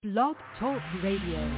Blog Talk Radio.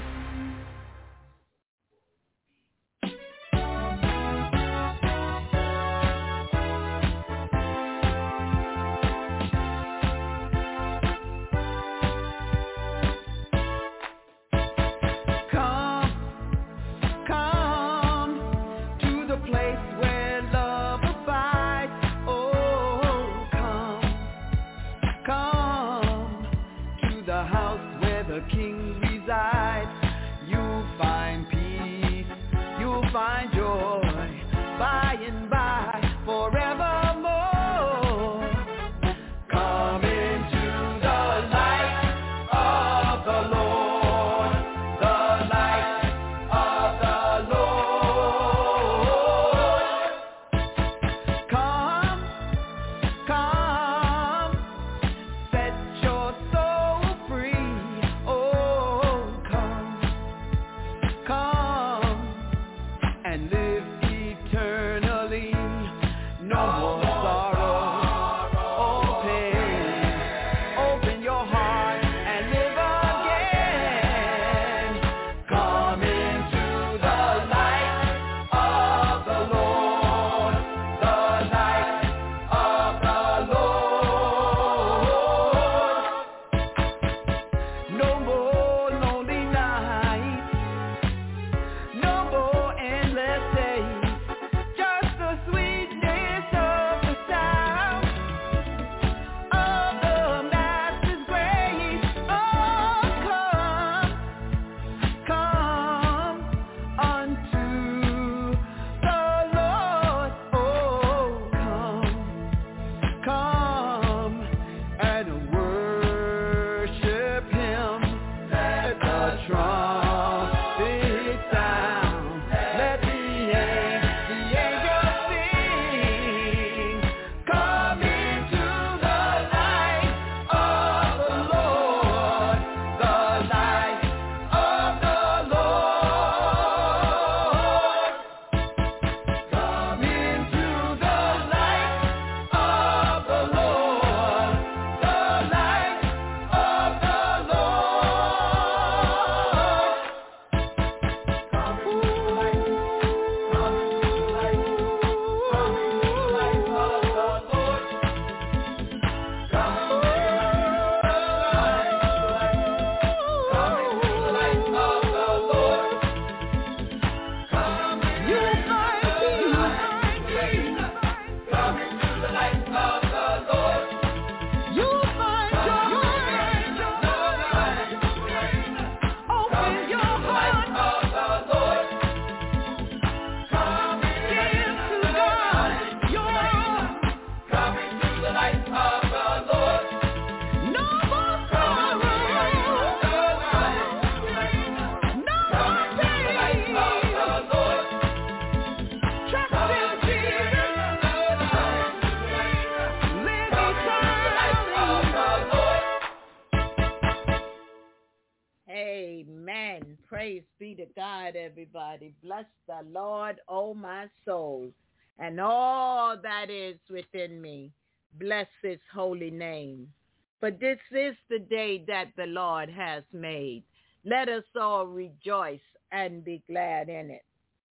Everybody, bless the Lord, oh my soul, and all that is within me. Bless his holy name. For this is the day that the Lord has made. Let us all rejoice and be glad in it.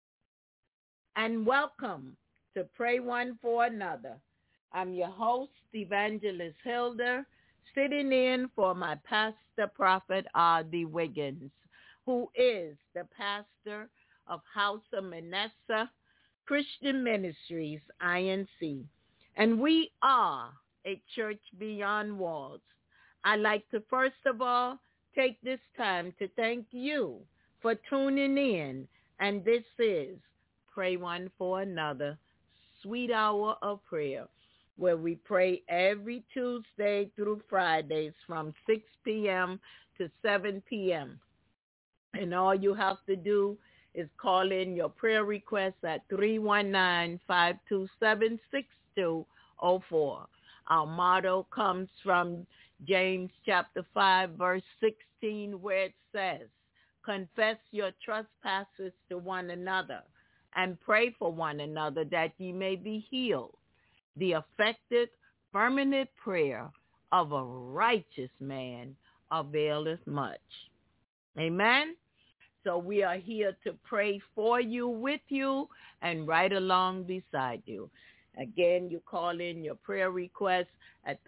And welcome to Pray One for Another. I'm your host, Evangelist Hilda, sitting in for my pastor, Prophet R.D. Wiggins, who is the pastor of House of Manasseh Christian Ministries, INC. And we are a church beyond walls. I'd like to first of all take this time to thank you for tuning in. And this is Pray One for Another, Sweet Hour of Prayer, where we pray every Tuesday through Fridays from 6 p.m. to 7 p.m. And all you have to do is call in your prayer requests at 319-527-6204. Our motto comes from James chapter 5, verse 16, where it says, confess your trespasses to one another and pray for one another that ye may be healed. The effective, fervent prayer of a righteous man availeth much. Amen. So we are here to pray for you, with you, and right along beside you. Again, you call in your prayer requests at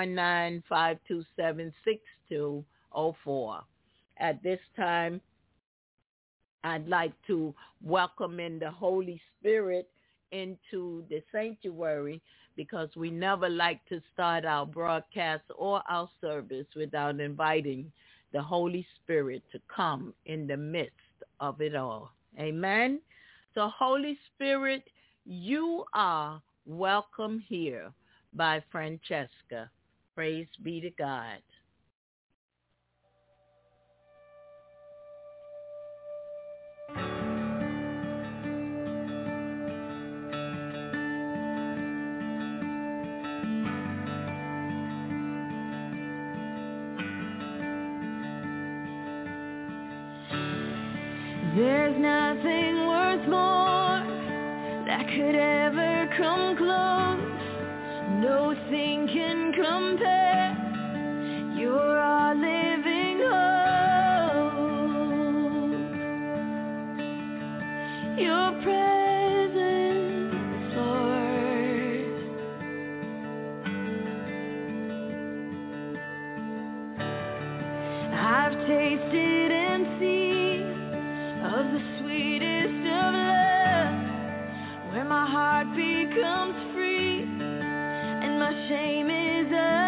319-527-6204. At this time, I'd like to welcome in the Holy Spirit into the sanctuary, because we never like to start our broadcast or our service without inviting the Holy Spirit to come in the midst of it all. Amen. So Holy Spirit, you are welcome here by Francesca. Praise be to God. There's nothing worth more that could ever come close. Nothing can compare. You're our living hope. Your presence, Lord. I've tasted and seen of the sweetest of love, where my heart becomes free and my shame is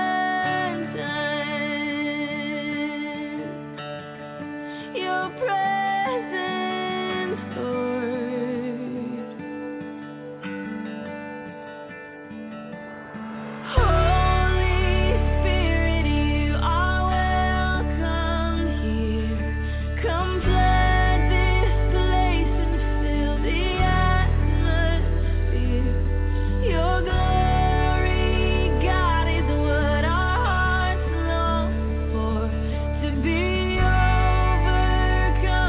undone. Your presence, Lord. Holy Spirit, you are welcome here. Come flood this place and fill the atmosphere. Your glory, God, is what our hearts long for. To be overcome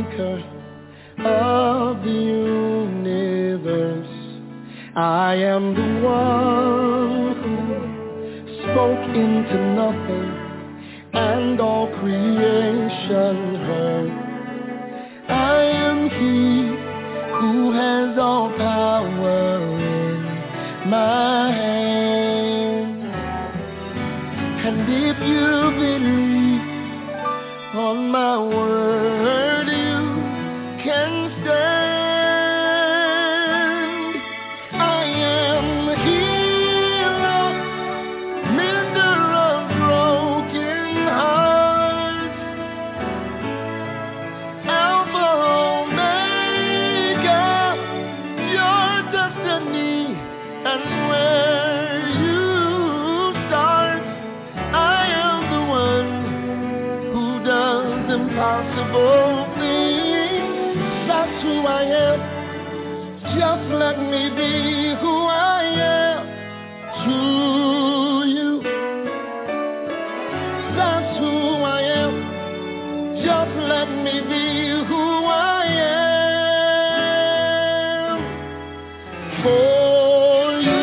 maker of the universe. I am the one who spoke into nothing, and all creation heard. I am He who has all power in my hand. And if you believe on my word, you can stand. I am the healer, mender of broken hearts, Alpha Omega, your destiny and where you start. I am the one who does impossible things. That's who I am. Just let me be who I am to you. That's who I am. Just let me be who I am for you.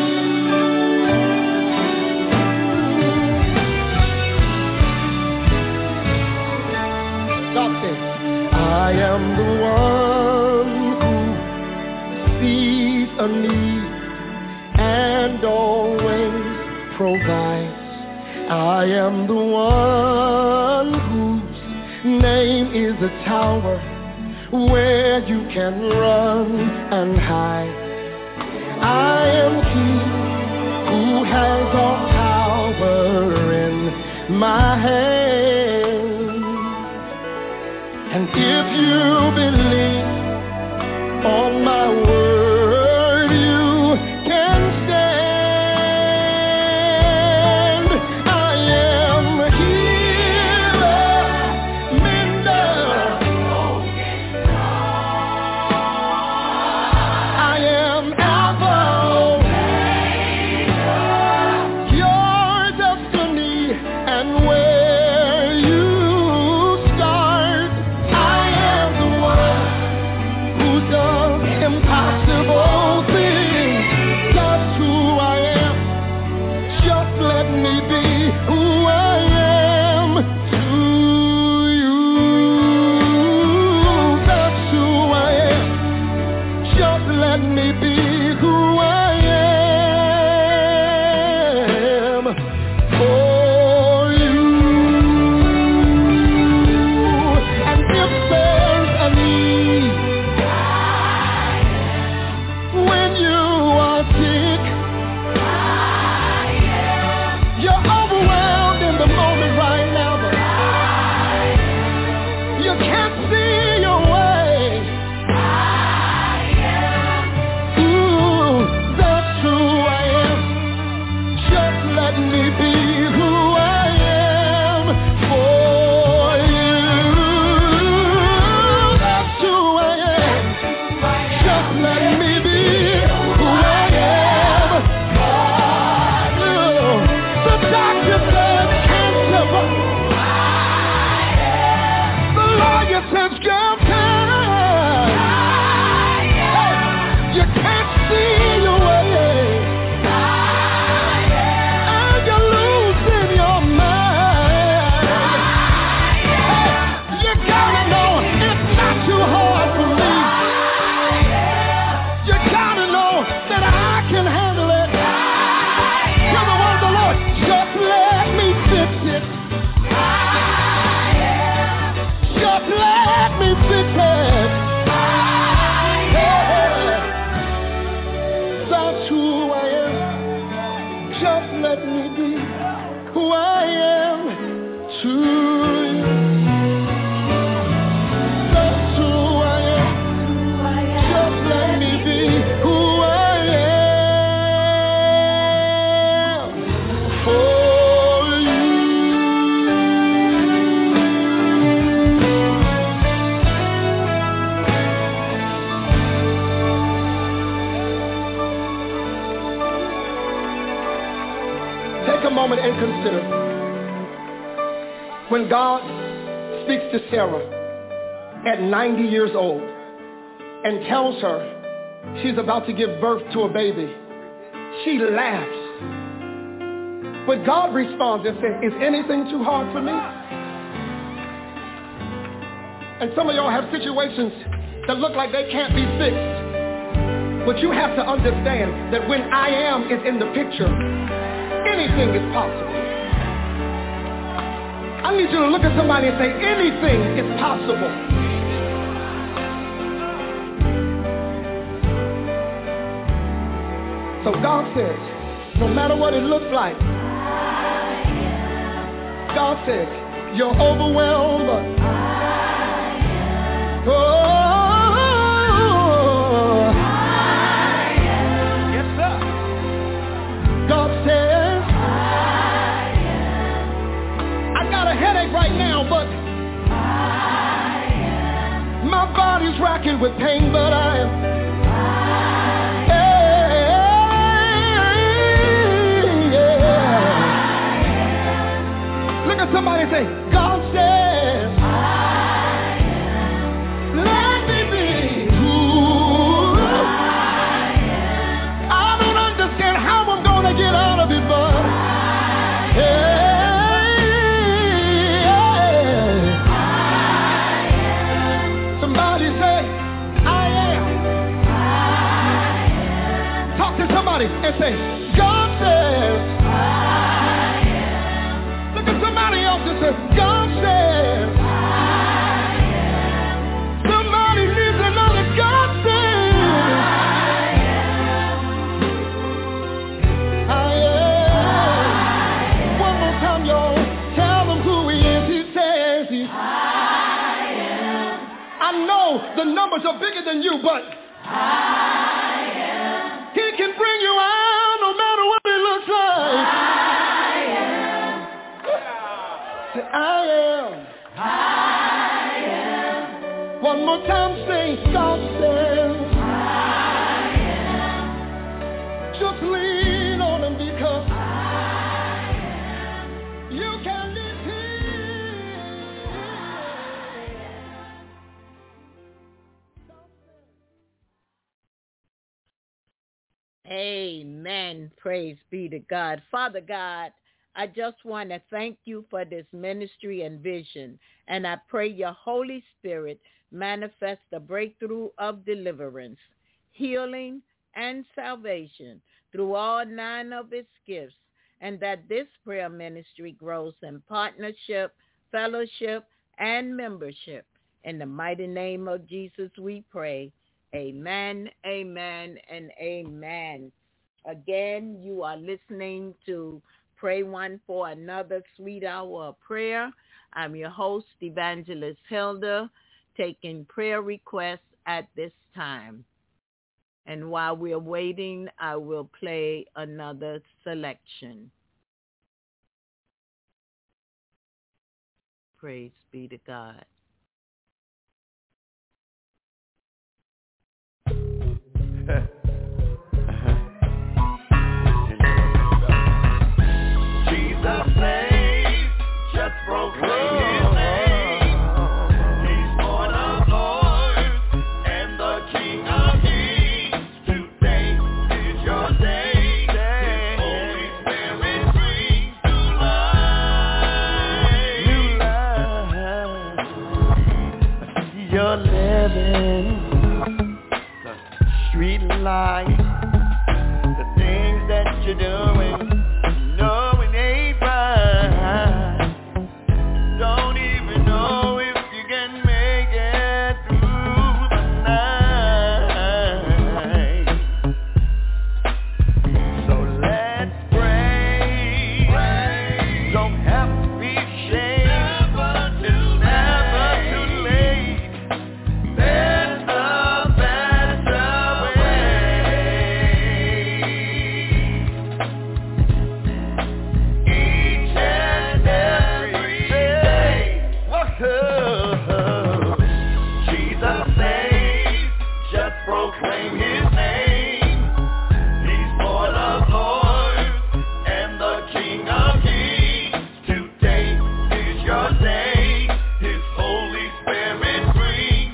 God says, I am the one who sees a need and always provides. I am the one whose name is a tower where you can run and hide. I am He who has all power in my hand. And if you believe on my word, you can stand. I am a healer, mender. I am Alpha, your destiny and where you start. I am the one who does impossible things. That's who I am. Just let me be who I am to you. That's who I am. Just let me be who I am for you. And if there's a need when you are sick, you're overwhelmed in the moment right now, but you can't see your way. Ooh, that's who I am. Just let me be who I am for you. That's who I am. Just let me be who I am. The doctor said cancer, but the lawyer says girl time. You can't see your way, and you're losing your mind. You gotta know it's not too hard for me. You gotta know that I can handle it. Hear the word of the Lord. Just let me fix it. Just let me fix it. That's who I am. Just let me be who I am to you. That's who I am. Just let me be who I am for you. Take a moment and consider when God speaks to Sarah at 90 years old and tells her she's about to give birth to a baby, she laughs. But God responds and says, is anything too hard for me? And some of y'all have situations that look like they can't be fixed. But you have to understand that when I am is in the picture, anything is possible. I need you to look at somebody and say, anything is possible. So God says, no matter what it looks like, God says, you're overwhelmed, but yes, sir. God says, I got a headache right now, but my body's racking with pain, but I am. Look at somebody and say, God says, let me be who I don't understand how I'm going to get out of it, but somebody say, I am. Talk to somebody and say, God says, somebody else that says, God says, somebody needs another God says, I am. One more time, y'all. Tell them who he is. He says, I am. I know the numbers are bigger than you, but I am. He can bring you out no matter what it looks like. I am. One more time, say, God says, I am. Just lean on him because you can be healed. Amen. Praise be to God. Father God, I just want to thank you for this ministry and vision, and I pray your Holy Spirit manifest the breakthrough of deliverance, healing, and salvation through all 9 of its gifts, and that this prayer ministry grows in partnership, fellowship, and membership. In the mighty name of Jesus we pray. Amen, amen, and amen. Again, you are listening to Pray One for Another Sweet Hour of Prayer. I'm your host, Evangelist Hilda, taking prayer requests at this time. And while we're waiting, I will play another selection. Praise be to God. Jesus saves, just proclaim his name. He's Lord of lords and the King of kings. Today is your day. His Holy Spirit brings new life. You're living the street life. The things that you're doing, His Holy Spirit brings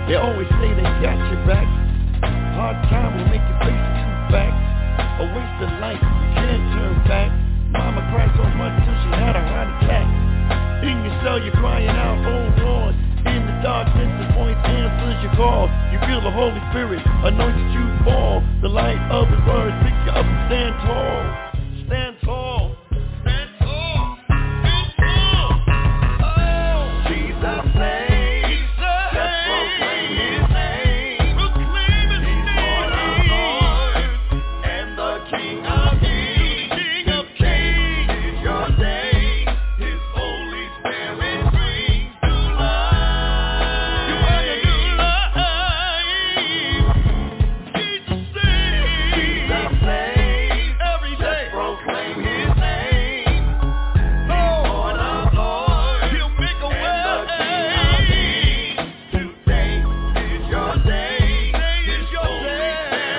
They always say they got your back. Hard time will make you face the true facts. A waste of life, you can't turn back. Mama cried so much till she had a heart attack. In your cell you're crying out, oh Lord. In the darkness the voice answers your call. You feel the Holy Spirit anointed you to fall. The light of his words pick you up and stand tall. Stand tall. Stand tall. Stand tall. Oh, Jesus saves. Just proclaim his name. Proclaim his name. He's Lord of lords and the King of kings. King of kings. Is your day. His Holy Spirit brings to life. You are the new life. Jesus saves. Jesus saves. Every day. Just proclaim his name. He's Lord of lords. He'll make a way. And the King of kings. Today is your day. Today is your day.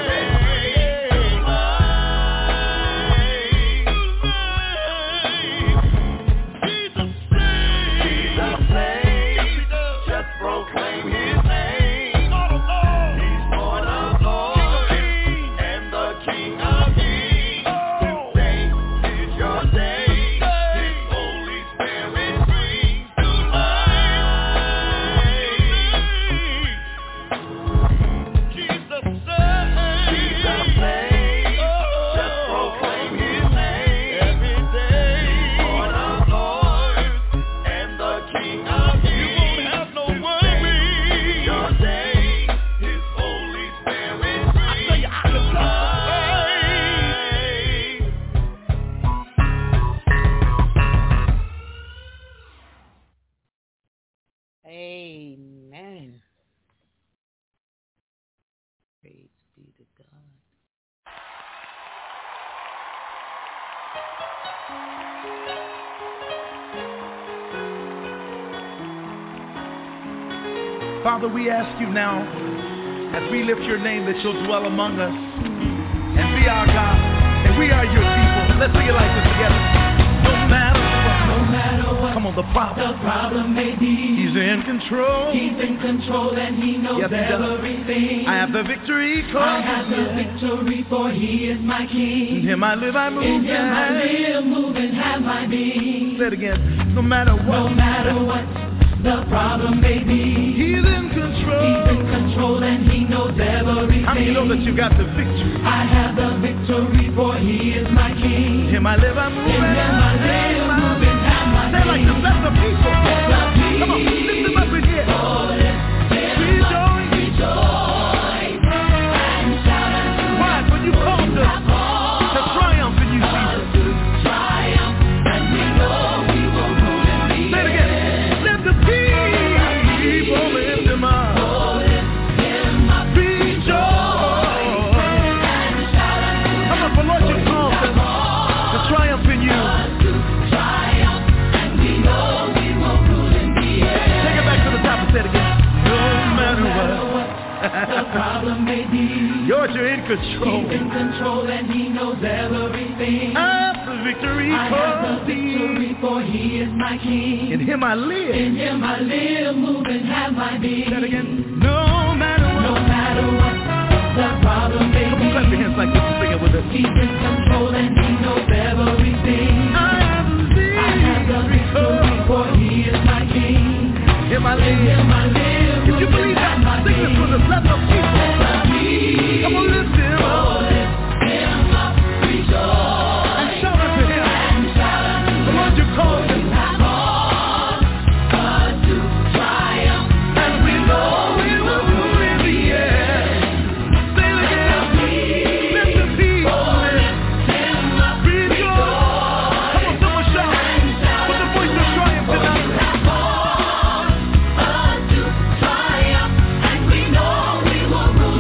Jesus saves. Just proclaim his name. He's Lord of lords. And the King of kings. Today is your day. His Holy Spirit brings to life. Jesus saves. Just proclaim his name. Every day. He's Lord of lords and the King of kings. You won't have no worries. Your day. His Holy Spirit brings to life. Amen. Praise be to God. Father, we ask you now, as we lift your name, that you'll dwell among us and be our God, and we are your people. Let's sing it like this together. No matter what, come on, the problem may be. He's in control. He's in control and he knows Yes, he does. everything. I have the victory, I have the victory, for he is my In king. him I live, I move, In him I and live, move, and have my being. say it again. No matter No what, matter what the problem may be, he's in control. he's in control and he knows everything. How many know that you got the victory? I have the victory, for he is my king. In him I live, I move, In him I live, move, and have my say it like being. this, let the people. Let the Come on, lift them up in here. people lift him up, rejoice, and shout unto Why? When you called us to triumph in you, Jesus. to triumph, and we know we will rule in the Say it again. Let the people lift him up. Rejoice. and shout unto Come on, for Lord, you called us to triumph in you. to triumph, and we know we will rule in the air. Take it back to the top and say it again. No matter No matter what, what the problem may be, you're in control. he's in control and he knows everything. I have the victory, I have the for thee. victory, for he is my king. In him I live. In him I live, move, and have my being. Say it again. No matter No what. matter what the problem may Come on, clap your be, hands like this and sing it with us. he's in control and he knows everything. I have the I have the victory, for he is my king. Him I In live. him I live, If you move, believe and have that, my sing this being. with us. Let the people. Come on, lift him Oh, up lift him up, rejoice, and shout unto him. and shout unto The Lord you called him. have called us to triumph, And we know we will rule in the air. Say it again. Lift the people. lift him up, Rejoice. Come on, someone shout. Put the voice of triumph tonight. have called us to triumph, and we know we will rule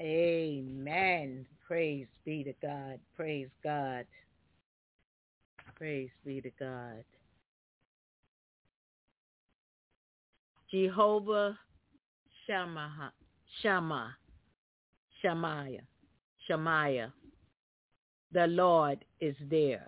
Amen. Praise be to God. Praise God. Praise be to God. Jehovah Shammah. The Lord is there.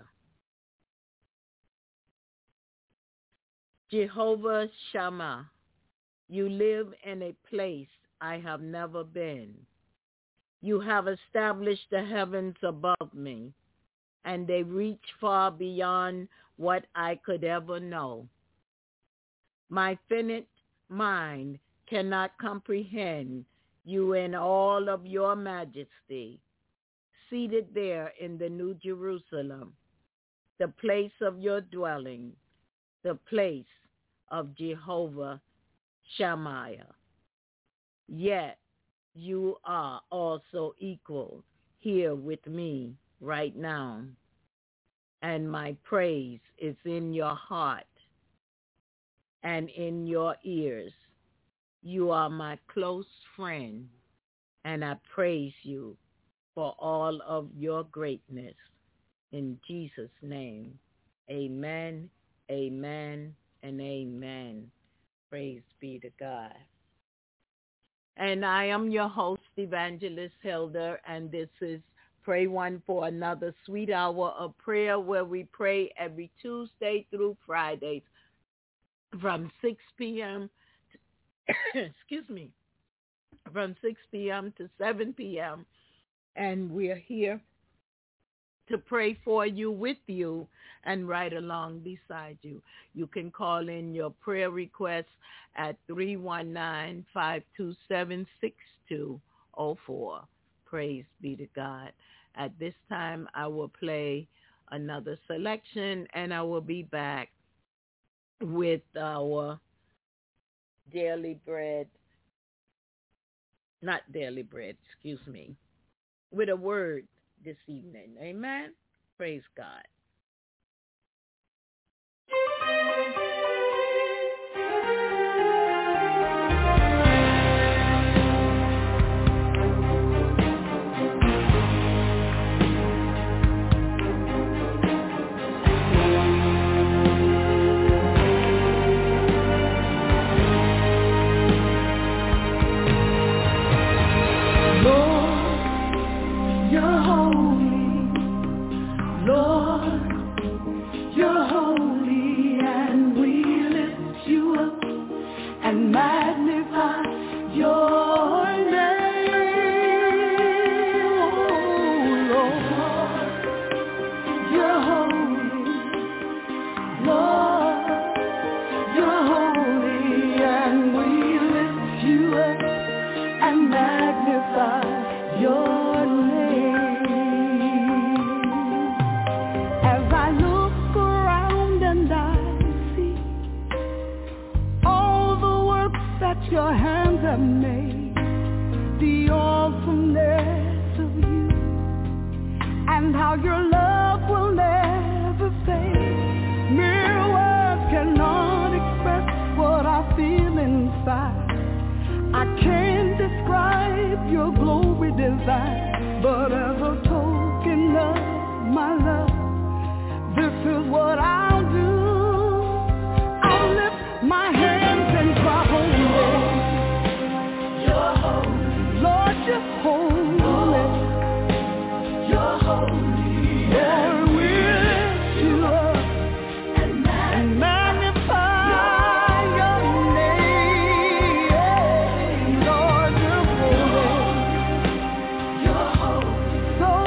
Jehovah Shammah, you live in a place I have never been. You have established the heavens above me, and they reach far beyond what I could ever know. My finite mind cannot comprehend you in all of your majesty, seated there in the New Jerusalem, the place of your dwelling, the place of Jehovah Shammah. Yet you are also equal here with me right now, and my praise is in your heart and in your ears. You are my close friend, and I praise you for all of your greatness. In Jesus' name, amen, amen, and amen. Praise be to God. And I am your host, Evangelist Hilda, and this is Pray One for Another, Sweet Hour of Prayer, where we pray every Tuesday through Fridays from 6 p.m. from 6 p.m. to 7 p.m. And we're here to pray for you, with you, and right along beside you. You can call in your prayer requests at 319-527-6204. Praise be to God. At this time, I will play another selection, and I will be back with our with a word this evening. Amen. Praise God. Your hands have made, the awesomeness of you, and how your love will never fade. Mere words cannot express what I feel inside. I can't describe your glory divine, but as a token of my love, this is what I'll do. I'll lift my hands and cry, holy. Lord, you're holy. You're holy. Lord, we lift you up and magnify your name. Lord, you're holy. You're holy. So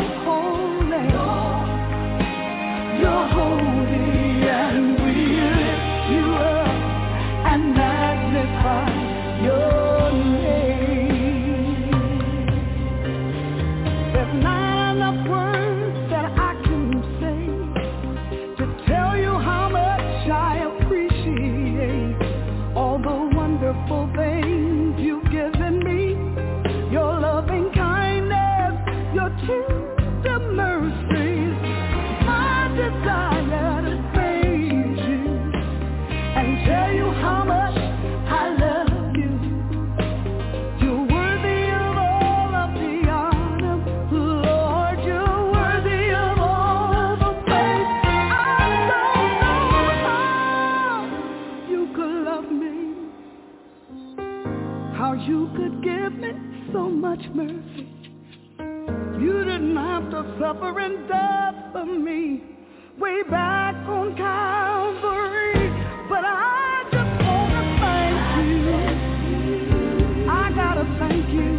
much mercy. You didn't have to suffer and die for me way back on Calvary. But I just want to thank you. I gotta thank you.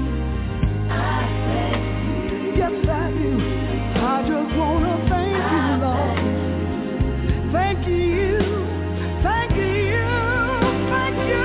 Yes, I do. I just want to thank you, Lord. Thank you. Thank you. Thank you,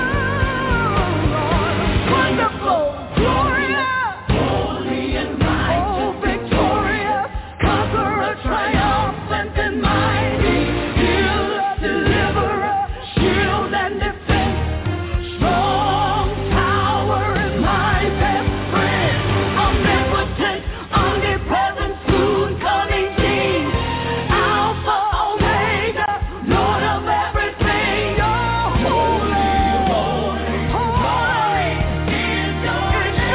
Lord. Wonderful, glorious, holy and mighty, oh, victorious, conqueror, triumphant and mighty, healer, deliverer, shield and defense, strong tower and my best friend, omnipotent, omnipresent, soon coming King, Alpha, Omega, Lord of everything. You're holy, holy is your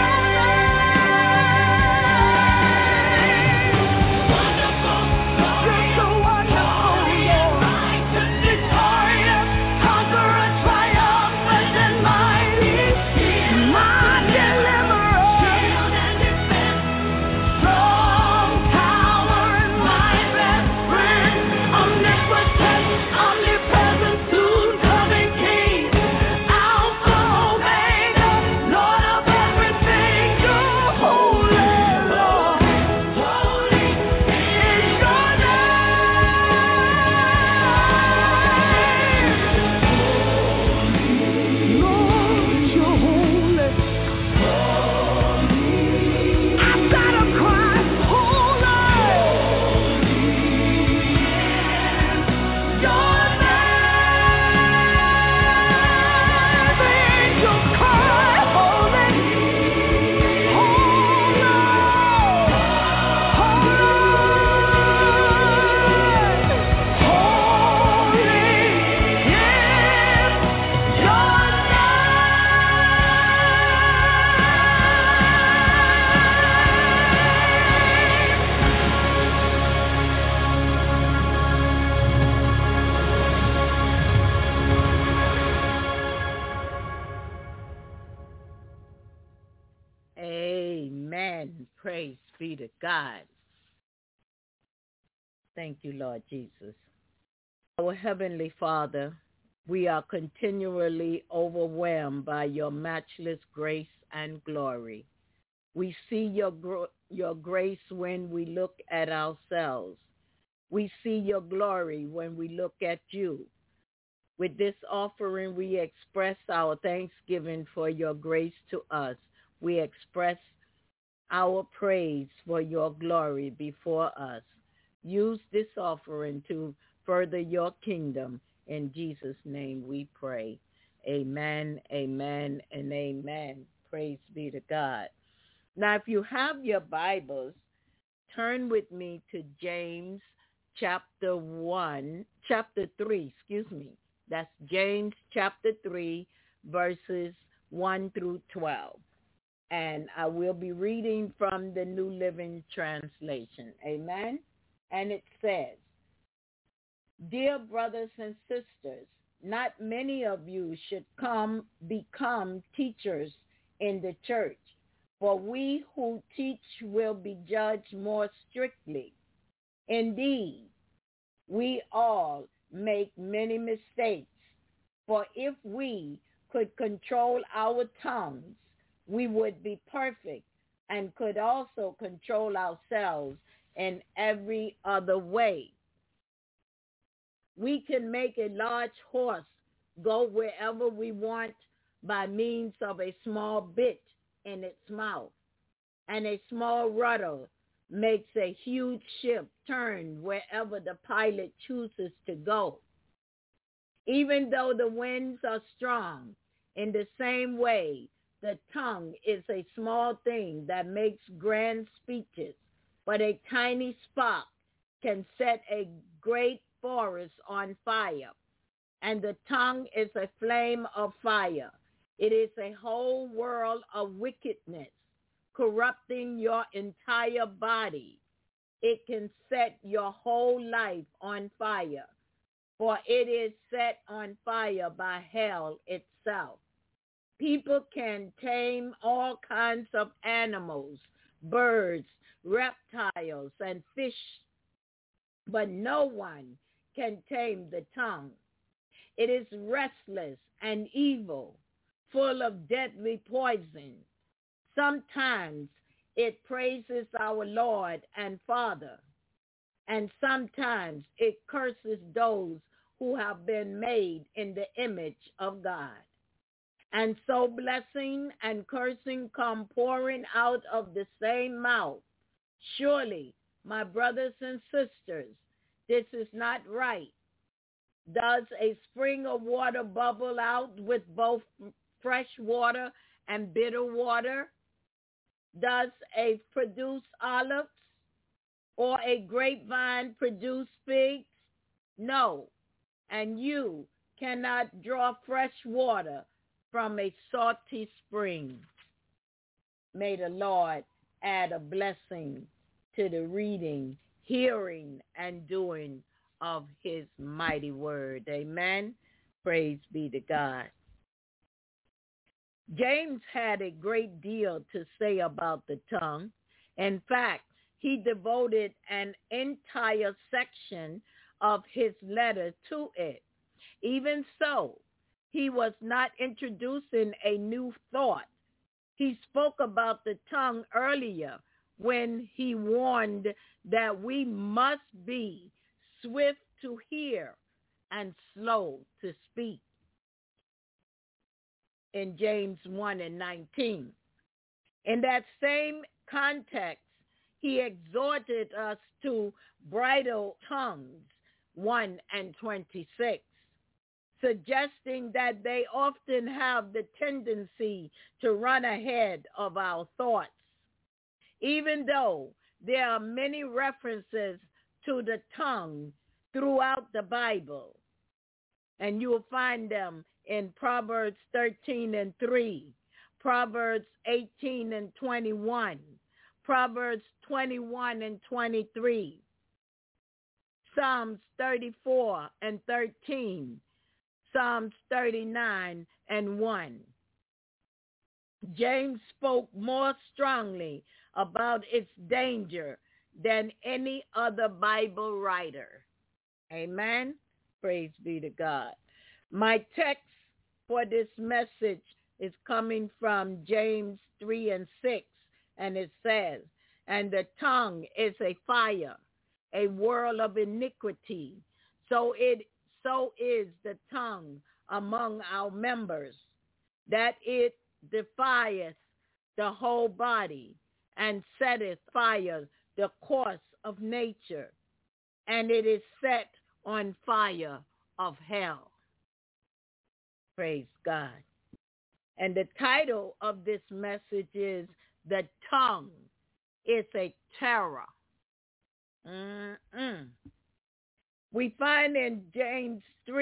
name. Wonderful, you're so wonderful, Lord. Victorious, conqueror, triumphant and mighty, my deliverer, shield and defense, strong tower and my best friend, omnipotent, omnipresent, soon coming King, Alpha, Omega, Lord of everything. You're holy, Lord. Holy is your name. Lord, you're holy. I've gotta cry, holy. Your name, angels cry, holy, holy is your Amen. Praise be to God. Thank you, Lord Jesus. Our Heavenly Father, we are continually overwhelmed by your matchless grace and glory. We see your grace when we look at ourselves. We see your glory when we look at you. With this offering, we express our thanksgiving for your grace to us. We express our praise for your glory before us. Use this offering to further your kingdom. In Jesus' name we pray. Amen, amen, and amen. Praise be to God. Now, if you have your Bibles, turn with me to James chapter 3. That's James chapter 3, verses 1 through 12. And I will be reading from the New Living Translation. Amen. And it says, "Dear brothers and sisters, not many of you should become teachers in the church, for we who teach will be judged more strictly. Indeed, we all make many mistakes, for if we could control our tongues, we would be perfect and could also control ourselves in every other way. We can make a large horse go wherever we want by means of a small bit in its mouth, and a small rudder makes a huge ship turn wherever the pilot chooses to go. Even though the winds are strong, in the same way, the tongue is a small thing that makes grand speeches, but a tiny spark can set a great forest on fire. And the tongue is a flame of fire. It is a whole world of wickedness, corrupting your entire body. It can set your whole life on fire, for it is set on fire by hell itself. People can tame all kinds of animals, birds, reptiles, and fish, but no one can tame the tongue. It is restless and evil, full of deadly poison. Sometimes it praises our Lord and Father, and sometimes it curses those who have been made in the image of God. And so blessing and cursing come pouring out of the same mouth. Surely, my brothers and sisters, this is not right. Does a spring of water bubble out with both fresh water and bitter water? Does a produce olives or a grapevine produce figs? No, and you cannot draw fresh water from a salty spring. May the Lord add a blessing to the reading, hearing, and doing of his mighty word. Amen. Praise be to God. James had a great deal to say about the tongue. In fact, he devoted an entire section of his letter to it. Even so, he was not introducing a new thought. He spoke about the tongue earlier when he warned that we must be swift to hear and slow to speak. In James 1:19. In that same context, he exhorted us to bridle tongues, 1:26, suggesting that they often have the tendency to run ahead of our thoughts. Even though there are many references to the tongue throughout the Bible, and you will find them in Proverbs 13:3, Proverbs 18:21, Proverbs 21:23, Psalms 34:13, Psalms 39:1. James spoke more strongly about its danger than any other Bible writer. Amen. Praise be to God. My text for this message is coming from James 3:6, and it says, "And the tongue is a fire, a whirl of iniquity. So is the tongue among our members, that it defieth the whole body, and setteth fire the course of nature, and it is set on fire of hell." Praise God. And the title of this message is "The Tongue is a Terror." We find in James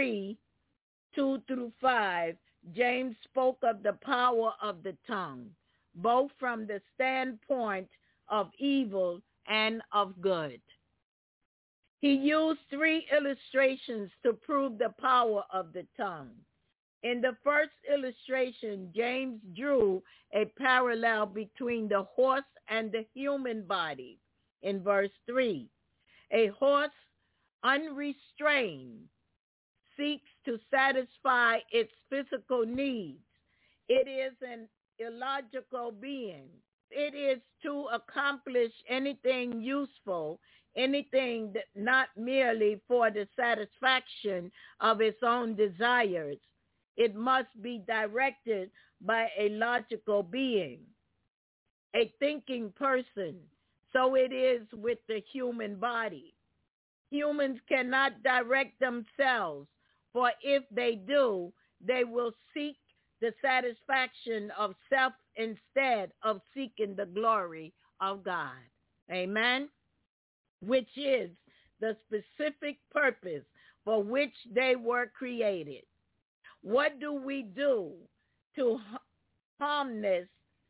3:2-5, James spoke of the power of the tongue, both from the standpoint of evil and of good. He used 3 illustrations to prove the power of the tongue. In the first illustration, James drew a parallel between the horse and the human body. In verse 3, a horse, unrestrained, seeks to satisfy its physical needs. It is an illogical being. It is to accomplish anything useful, anything that not merely for the satisfaction of its own desires. It must be directed by a logical being, a thinking person. So it is with the human body. Humans cannot direct themselves, for if they do, they will seek the satisfaction of self instead of seeking the glory of God. Amen? Which is the specific purpose for which they were created. What do we do to harness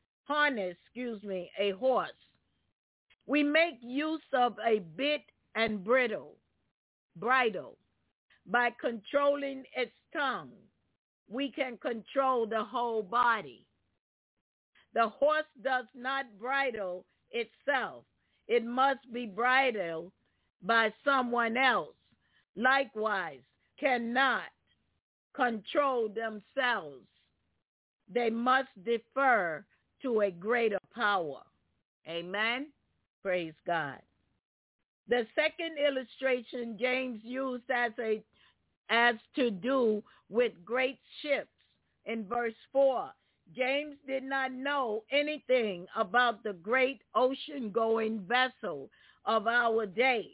a horse? We make use of a bit and bridle by controlling its tongue. we can control the whole body. The horse does not bridle itself. It must be bridled by someone else. Likewise, cannot control themselves. They must defer to a greater power. Amen. Praise God. The second illustration James used as to do with great ships in verse 4. James did not know anything about the great ocean-going vessel of our day.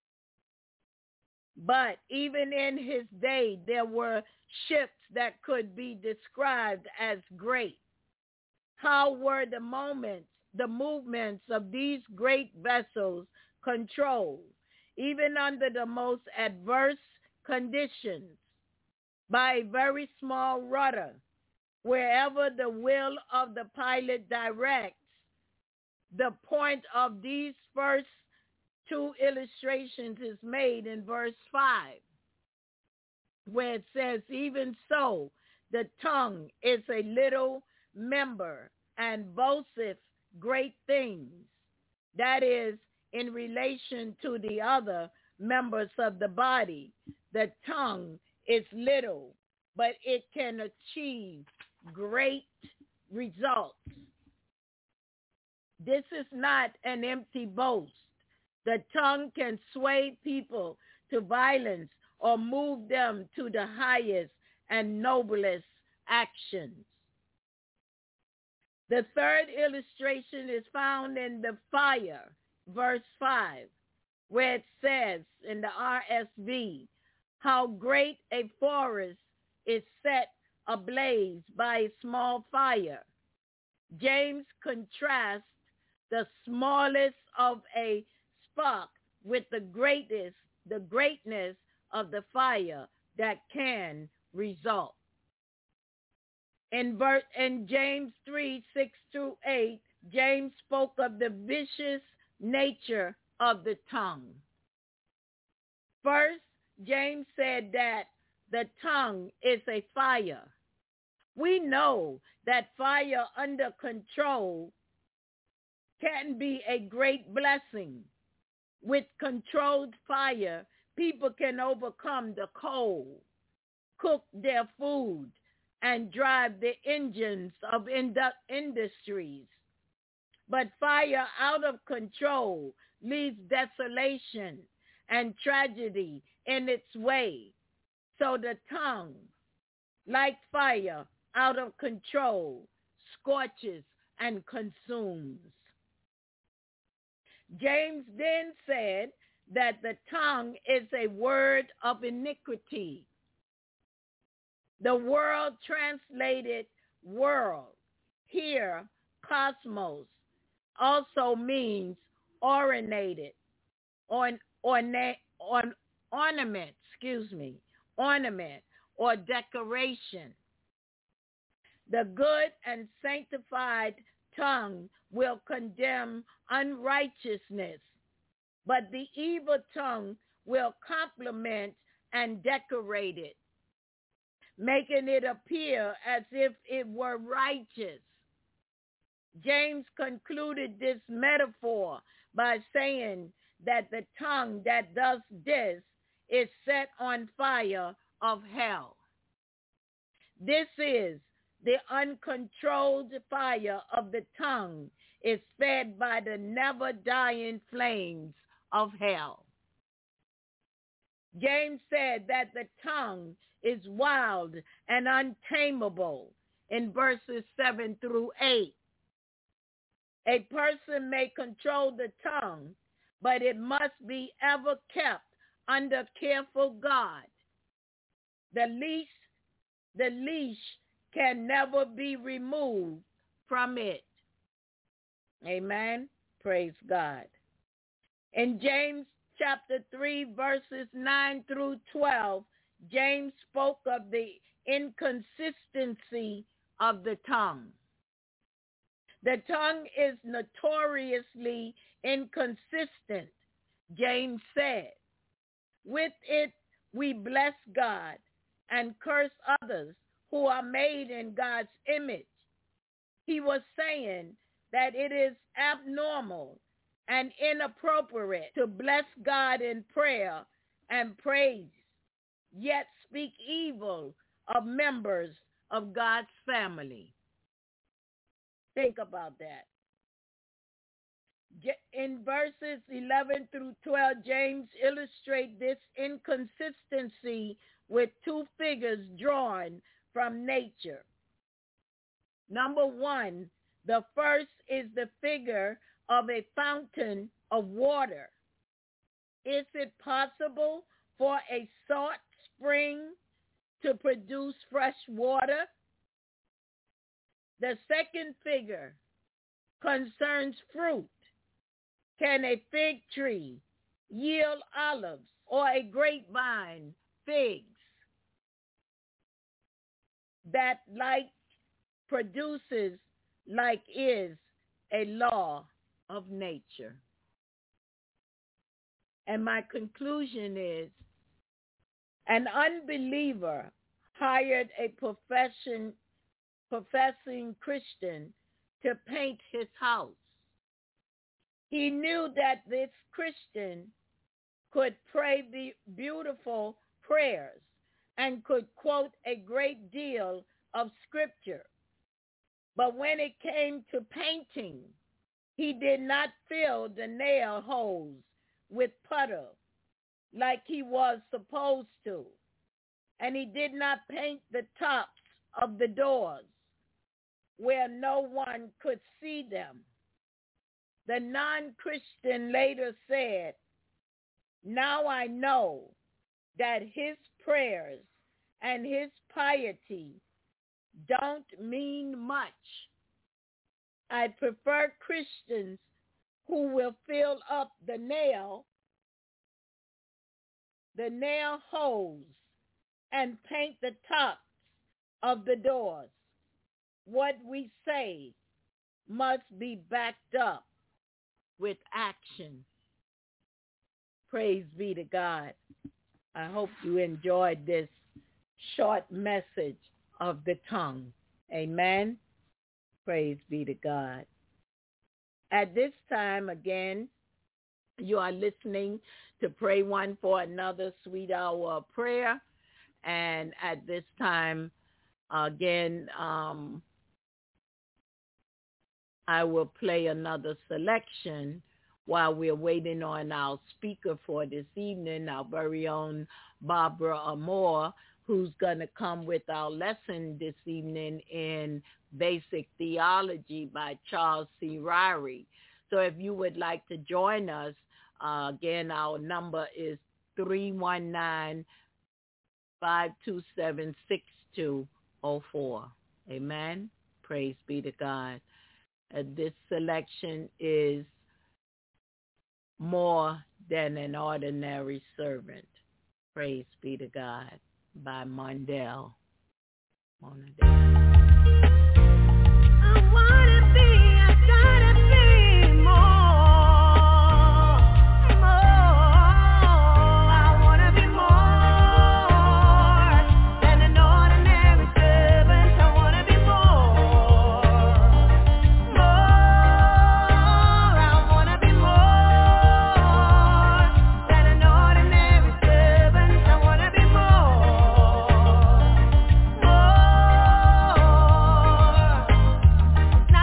But even in his day, there were ships that could be described as great. How were the movements of these great vessels controlled, even under the most adverse conditions? By a very small rudder, wherever the will of the pilot directs. The point of these first two illustrations is made in verse 5, where it says, even so, the tongue is a little member and boasteth great things. That is, in relation to the other members of the body, the tongue is little, but it can achieve great results. This is not an empty boast. The tongue can sway people to violence or move them to the highest and noblest actions. The third illustration is found in the fire, verse 5, where it says in the RSV, how great a forest is set ablaze by a small fire. James contrasts the smallest of a spark with the greatness of the fire that can result. In James 3:6-8, James spoke of the vicious nature of the tongue. First, James said that the tongue is a fire. We know that fire under control can be a great blessing. With controlled fire, people can overcome the cold, cook their food, and drive the engines of industries. But fire out of control leaves desolation and tragedy in its way. So the tongue, like fire out of control, scorches and consumes. James then said that the tongue is a word of iniquity. The world translated world, here cosmos, also means ornament, ornament or decoration. The good and sanctified tongue will condemn unrighteousness, but the evil tongue will compliment and decorate it, making it appear as if it were righteous. James concluded this metaphor by saying that the tongue that does this is set on fire of hell. This is the uncontrolled fire of the tongue is fed by the never-dying flames of hell. James said that the tongue is wild and untamable in verses 7-8. A person may control the tongue, but it must be ever kept under careful guard. The leash can never be removed from it. Amen. Praise God. In James chapter 3, verses 9-12, James spoke of the inconsistency of the tongue. The tongue is notoriously inconsistent, James said. With it we bless God and curse others who are made in God's image. He was saying that it is abnormal and inappropriate to bless God in prayer and praise, yet speak evil of members of God's family. Think about that. In verses 11 through 12, James illustrates this inconsistency with two figures drawn from nature. Number one, the first is the figure of a fountain of water. Is it possible for a salt spring to produce fresh water? The second figure concerns fruit. Can a fig tree yield olives or a grapevine figs? That like produces like is a law of nature. And my conclusion is, an unbeliever hired a professing Christian to paint his house. He knew that this Christian could pray beautiful prayers and could quote a great deal of scripture. But when it came to painting, he did not fill the nail holes with puddle like he was supposed to. And he did not paint the tops of the doors where no one could see them. The non-Christian later said, "Now I know that his prayers and his piety don't mean much. I prefer Christians who will fill up the nail holes and paint the tops of the doors. What we say must be backed up with action." Praise be to God. I hope you enjoyed this short message of the tongue. Amen. Praise be to God. At this time, again, you are listening to Pray One for Another, Sweet Hour of Prayer. And at this time, again, I will play another selection while we're waiting on our speaker for this evening, our very own Barbara Amore, who's going to come with our lesson this evening in Basic Theology by Charles C. Ryrie. So if you would like to join us, again, our number is 319-527-6204. Amen. Praise be to God. This selection is More Than an Ordinary Servant. Praise be to God, by Mondale. I wanna be, I gotta be more. I wanna be more than an ordinary servant. I wanna be more. I wanna be more than an ordinary servant. I wanna be more.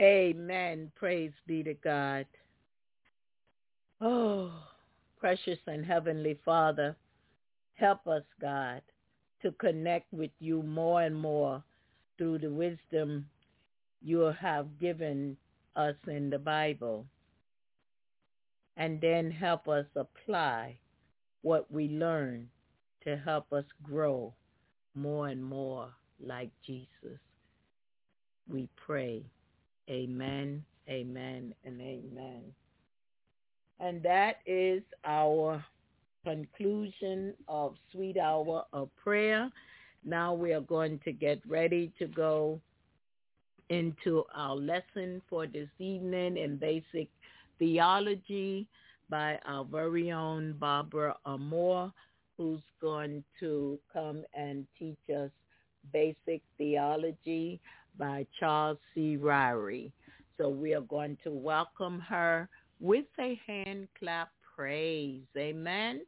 Amen. Praise be to God. Oh, precious and heavenly Father, help us, God, to connect with you more and more through the wisdom you have given us in the Bible. And then help us apply what we learn to help us grow more and more like Jesus. We pray. Amen, amen, and amen. And that is our conclusion of Sweet Hour of Prayer. Now we are going to get ready to go into our lesson for this evening in basic theology by our very own Barbara Amore, who's going to come and teach us basic theology by Charles C. Ryrie. So we are going to welcome her with a hand clap praise. Amen.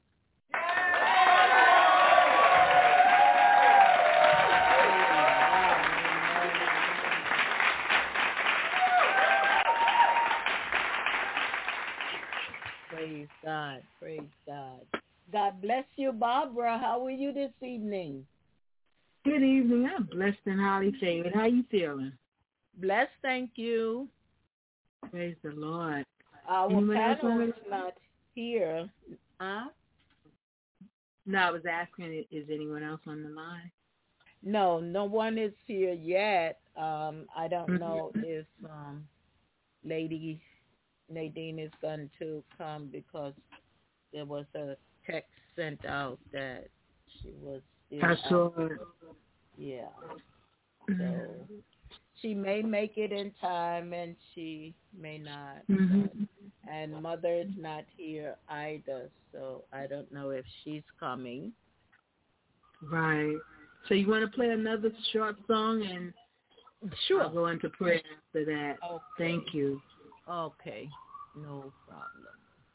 Praise God. Praise God. God bless you, Barbara. How are you this evening? Good evening. I'm blessed and highly favored. How you feeling? Blessed, thank you. Praise the Lord. Our panel is not here. Huh? No, I was asking, is anyone else on the line? No, no one is here yet. I don't know if Lady Nadine is going to come because there was a text sent out that she was still I saw out. it. Yeah. So she may make it in time and she may not. And Mother is not here either, so I don't know if she's coming. Right. So you want to play another short song and sure. I'll go into prayer after that. Okay. Thank you. Okay. No problem.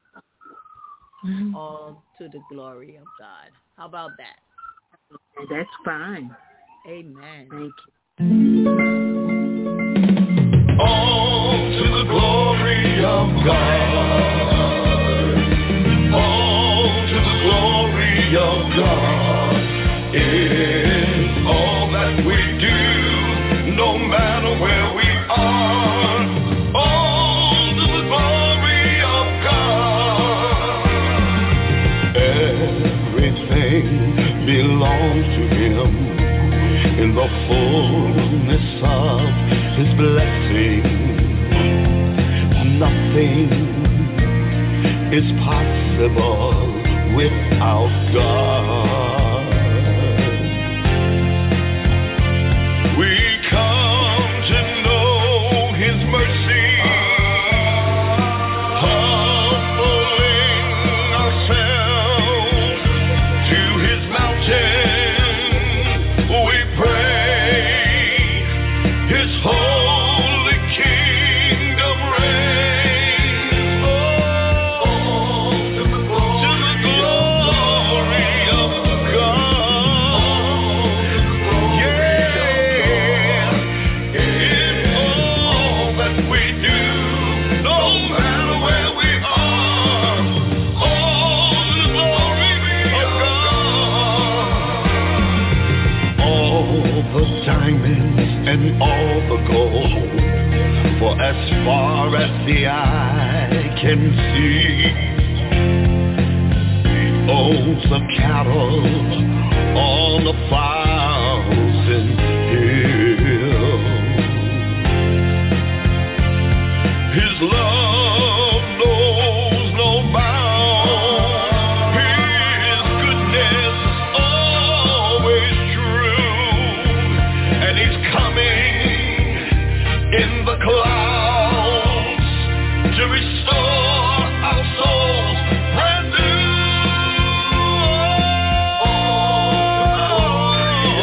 All to the glory of God. How about that? That's fine. Amen. Thank you. All to the glory of God. All to the glory of God is all that we do, no matter where we are. All to the glory of God. Everything belongs to Him in the fullness of His blessing. Nothing is possible without God. We come to know His mercy, humbling ourselves to His mountain. We pray His holy kingdom reigns. Oh, to the glory of God. Yeah, in all that we do, no matter where we are. Oh, to the glory of God. All the diamonds and all the gold, for as far as the eye can see, He owns the cattle on 1,000 hills. His love knows no bounds. His goodness always true, and He's coming in the clouds to restore our souls brand new. Oh,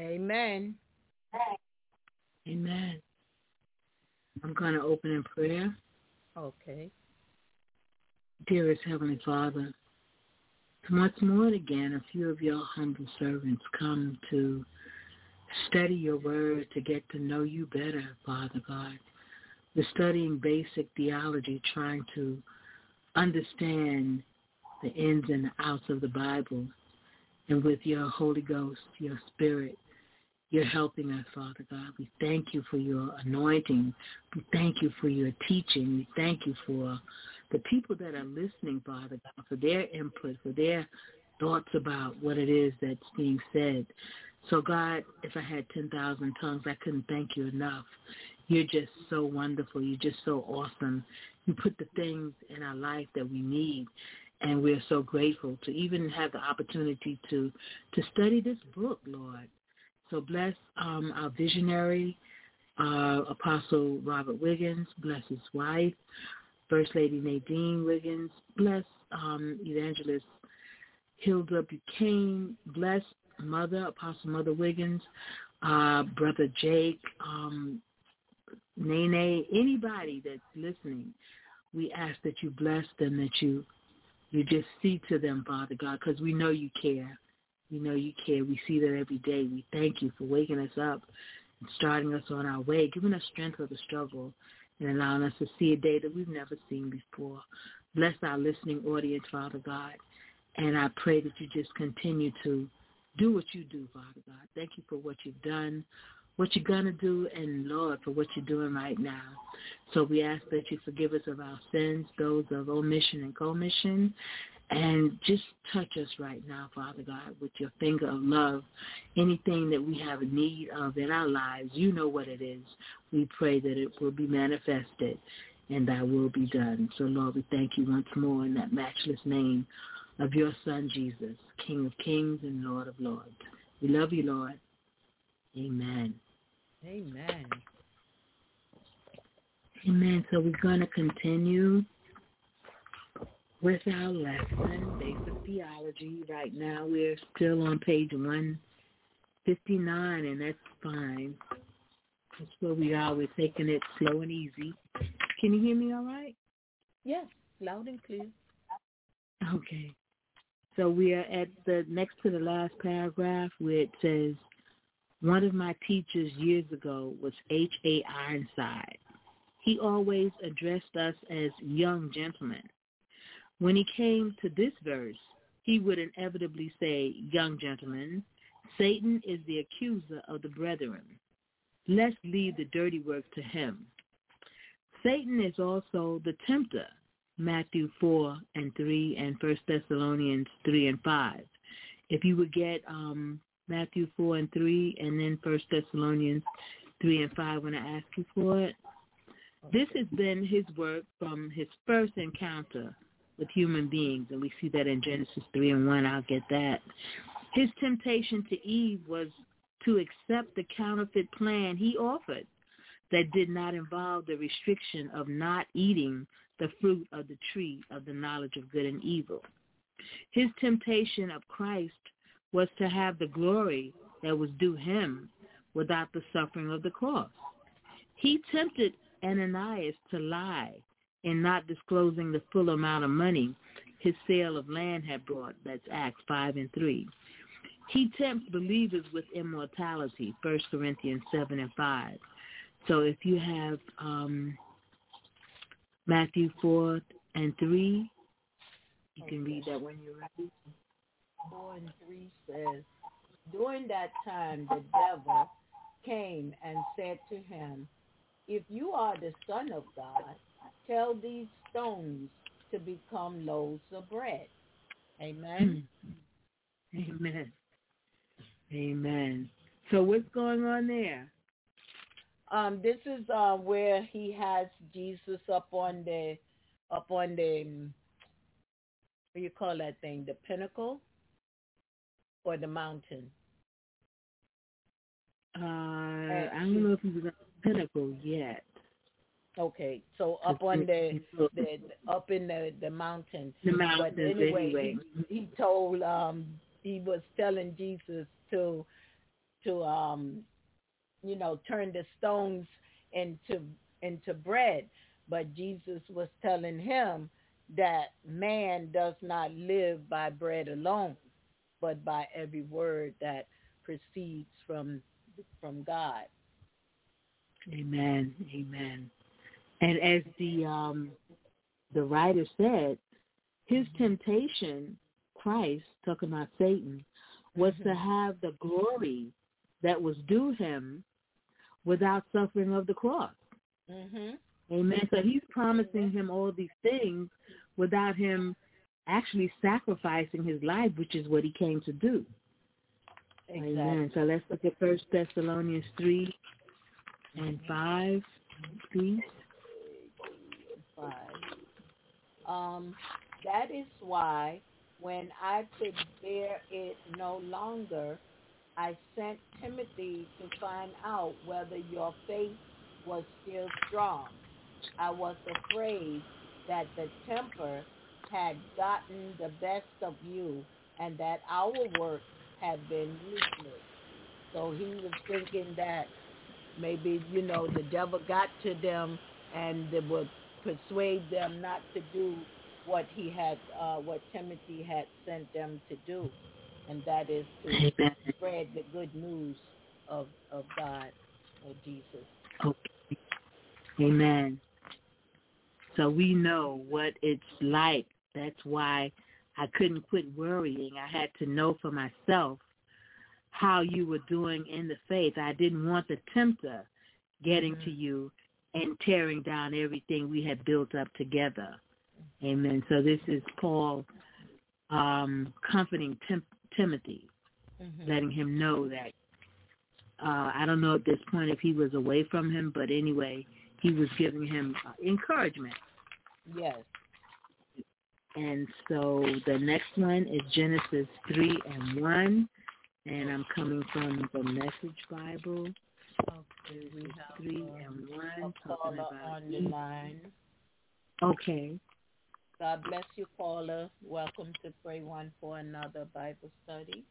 Amen. Amen. I'm going to open in prayer. Okay. Dearest Heavenly Father, once more again, a few of your humble servants come to study your word, to get to know you better, Father God. We're studying basic theology, trying to understand the ins and the outs of the Bible. And with your Holy Ghost, your Spirit, you're helping us, Father God. We thank you for your anointing. We thank you for your teaching. We thank you for the people that are listening, Father God, for their input, for their thoughts about what it is that's being said. So, God, if I had 10,000 tongues, I couldn't thank you enough. You're just so wonderful. You're just so awesome. You put the things in our life that we need, and we're so grateful to even have the opportunity to study this book, Lord. So bless our visionary, Apostle Robert Wiggins. Bless his wife, First Lady Nadine Wiggins. Bless Evangelist Hilda Buchanan. Bless Mother, Apostle Mother Wiggins, Brother Jake, Nene, anybody that's listening. We ask that you bless them, that you just see to them, Father God, because we know you care. We know you care. We see that every day. We thank you for waking us up and starting us on our way, giving us strength for the struggle, and allowing us to see a day that we've never seen before. Bless our listening audience, Father God, and I pray that you just continue to do what you do, Father God. Thank you for what you've done, what you're going to do, and, Lord, for what you're doing right now. So we ask that you forgive us of our sins, those of omission and commission, and just touch us right now, Father God, with your finger of love. Anything that we have a need of in our lives, you know what it is. We pray that it will be manifested and thy will be done. So, Lord, we thank you once more in that matchless name of your Son, Jesus, King of kings and Lord of lords. We love you, Lord. Amen. Amen. Amen. So we're going to continue with our lesson, Basic Theology. Right now we're still on page 159, and that's fine. That's where we are. We're taking it slow and easy. Can you hear me all right? Yes, loud and clear. Okay. So we are at the next to the last paragraph where it says, one of my teachers years ago was H.A. Ironside. He always addressed us as young gentlemen. When he came to this verse, he would inevitably say, young gentlemen, Satan is the accuser of the brethren. Let's leave the dirty work to him. Satan is also the tempter, Matthew 4:3 and 1 Thessalonians 3:5. If you would get Matthew 4:3 and then 1 Thessalonians 3:5 when I ask you for it. This has been his work from his first encounter with human beings, and we see that in Genesis 3:1. I'll get that. His temptation to Eve was to accept the counterfeit plan he offered that did not involve the restriction of not eating the fruit of the tree of the knowledge of good and evil. His temptation of Christ was to have the glory that was due him without the suffering of the cross. He tempted Ananias to lie in not disclosing the full amount of money his sale of land had brought. That's Acts 5:3. He tempts believers with immortality, 1 Corinthians 7:5. So if you have Matthew 4:3, you can read that when you're ready. 4:3 says, during that time the devil came and said to him, if you are the Son of God, tell these stones to become loaves of bread. Amen. Amen. Amen. So what's going on there? This is where he has Jesus up on the what do you call that thing? The pinnacle or the mountain? I don't know if he was on the pinnacle yet. Okay, so up on up in the mountain. The mountain. But anyway. He told he was telling Jesus to turn the stones into bread. But Jesus was telling him that man does not live by bread alone, but by every word that proceeds from God. Amen. Amen. And as the writer said, his temptation, Christ, talking about Satan, was to have the glory that was due him without suffering of the cross. Amen. So he's promising him all these things without him actually sacrificing his life, which is what he came to do. Exactly. Amen. So let's look at 1 Thessalonians 3 and 5, please. 5. That is why when I could bear it no longer, I sent Timothy to find out whether your faith was still strong. I was afraid that the temper had gotten the best of you and that our work had been useless. So he was thinking that maybe, the devil got to them and they would persuade them not to do what Timothy had sent them to do, and that is to spread the good news of God or Jesus. Okay. Amen. So we know what it's like. That's why I couldn't quit worrying. I had to know for myself how you were doing in the faith. I didn't want the tempter getting to you and tearing down everything we had built up together. Amen. So this is Paul comforting Timothy, letting him know that, I don't know at this point if he was away from him, but anyway, he was giving him encouragement. Yes. And so the next one is Genesis 3 and 1, and I'm coming from the Message Bible. Okay, we have 3 and 1. Paula on the line. Okay. God bless you, Paula. Welcome to Pray One for Another Bible study.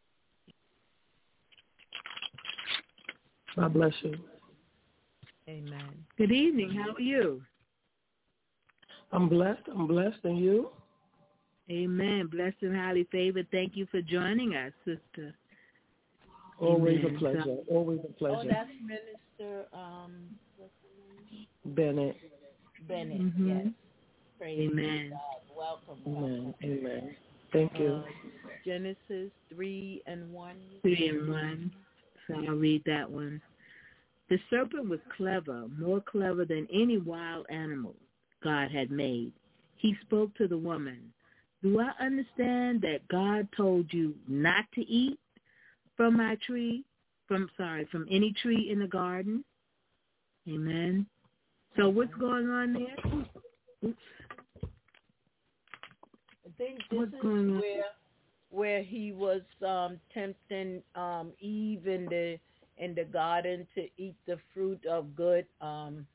God bless you. Amen. Good evening. How are you? I'm blessed. And you? Amen. Blessed and highly favored. Thank you for joining us, sister. Always Amen. a pleasure. Always a pleasure. Oh, that's Minister what's her name? Bennett. Yes. Praise Amen. God. Welcome. Amen. Thank you. Genesis 3 and 1. 3 and 1. So I'll read that one. The serpent was clever, more clever than any wild animal God had made. He spoke to the woman. Do I understand that God told you not to eat from any tree in the garden? Amen. So what's going on there? Oops. I think this is where he was tempting Eve in the garden to eat the fruit of good, and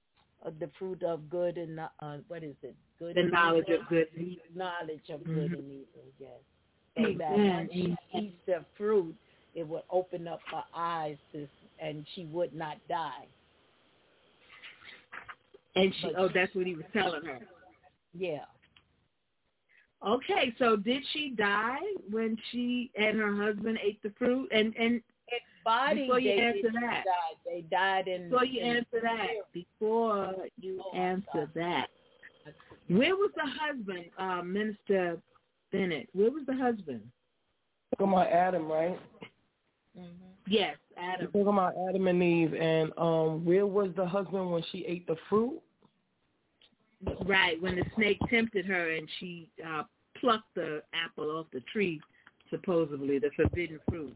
what is it? Good. The knowledge of good. Knowledge of good and evil. Yes. So that when she eats the fruit, it would open up her eyes and she would not die. And that's what he was telling her. Yeah. Okay, so did she die when she and her husband ate the fruit? And body, before you answer that, they died in. Before you answer that, where was the husband, Minister Bennett? Where was the husband? Talking about Adam, right? Yes, Adam. Talking about Adam and Eve, and where was the husband when she ate the fruit? Right, when the snake tempted her and she plucked the apple off the tree, supposedly, the forbidden fruit.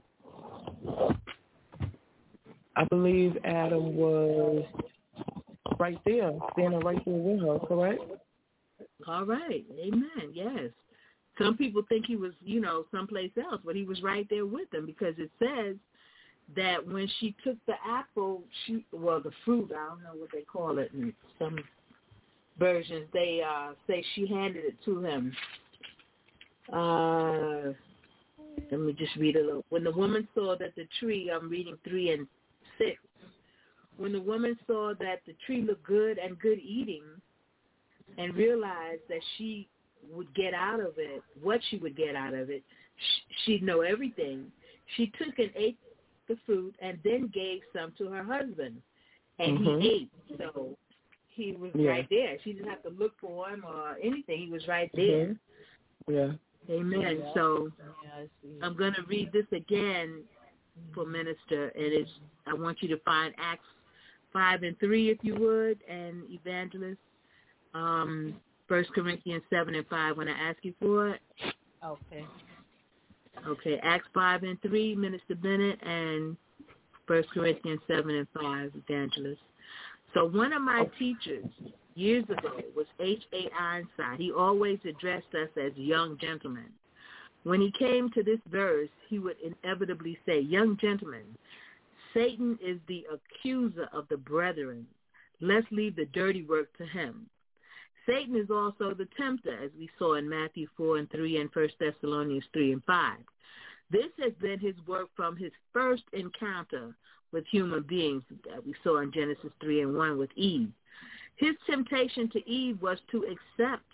I believe Adam was right there, standing right there with her, correct? All right, amen, yes. Some people think he was, someplace else, but he was right there with them because it says that when she took the apple, the fruit, I don't know what they call it in some versions, they say she handed it to him. Let me just read a little. When the woman saw that the tree, I'm reading 3 and 6. When the woman saw that the tree looked good and good eating, and realized that she would get out of it, what she would get out of it, she'd know everything. She took and ate the fruit and then gave some to her husband, and he ate. So he was right there. She didn't have to look for him or anything. He was right there. Yeah. Amen. Yeah. So Yeah, I see. I'm going to read this again for Minister. I want you to find Acts 5 and 3, if you would, and Evangelist. 1 Corinthians 7 and 5 when I ask you for it. Okay. Okay, Acts 5 and 3, Minister Bennett, and 1 Corinthians 7 and 5, Evangelist. So one of my teachers years ago was H.A. Ironside. He always addressed us as young gentlemen. When he came to this verse, he would inevitably say, young gentlemen, Satan is the accuser of the brethren. Let's leave the dirty work to him. Satan is also the tempter, as we saw in Matthew 4 and 3 and 1 Thessalonians 3 and 5. This has been his work from his first encounter with human beings that we saw in Genesis 3 and 1 with Eve. His temptation to Eve was to accept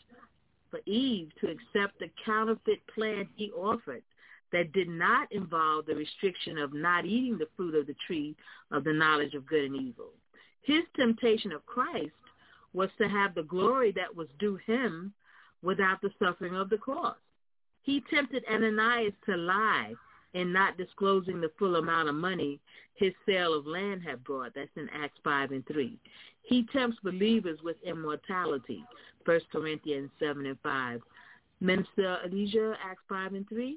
the counterfeit plan he offered that did not involve the restriction of not eating the fruit of the tree of the knowledge of good and evil. His temptation of Christ was to have the glory that was due him without the suffering of the cross. He tempted Ananias to lie in not disclosing the full amount of money his sale of land had brought. That's in Acts 5 and 3. He tempts believers with immortality, 1 Corinthians 7 and 5. Minister Alicia, Acts 5 and 3.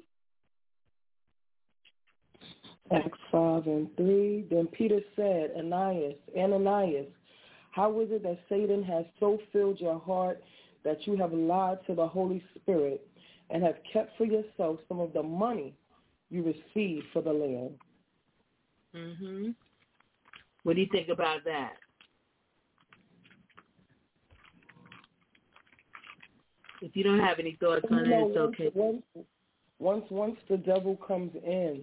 Acts 5 and 3. Then Peter said, Ananias, how is it that Satan has so filled your heart that you have lied to the Holy Spirit and have kept for yourself some of the money you received for the land? Mm-hmm. What do you think about that? If you don't have any thoughts on it, it's okay. Once the devil comes in,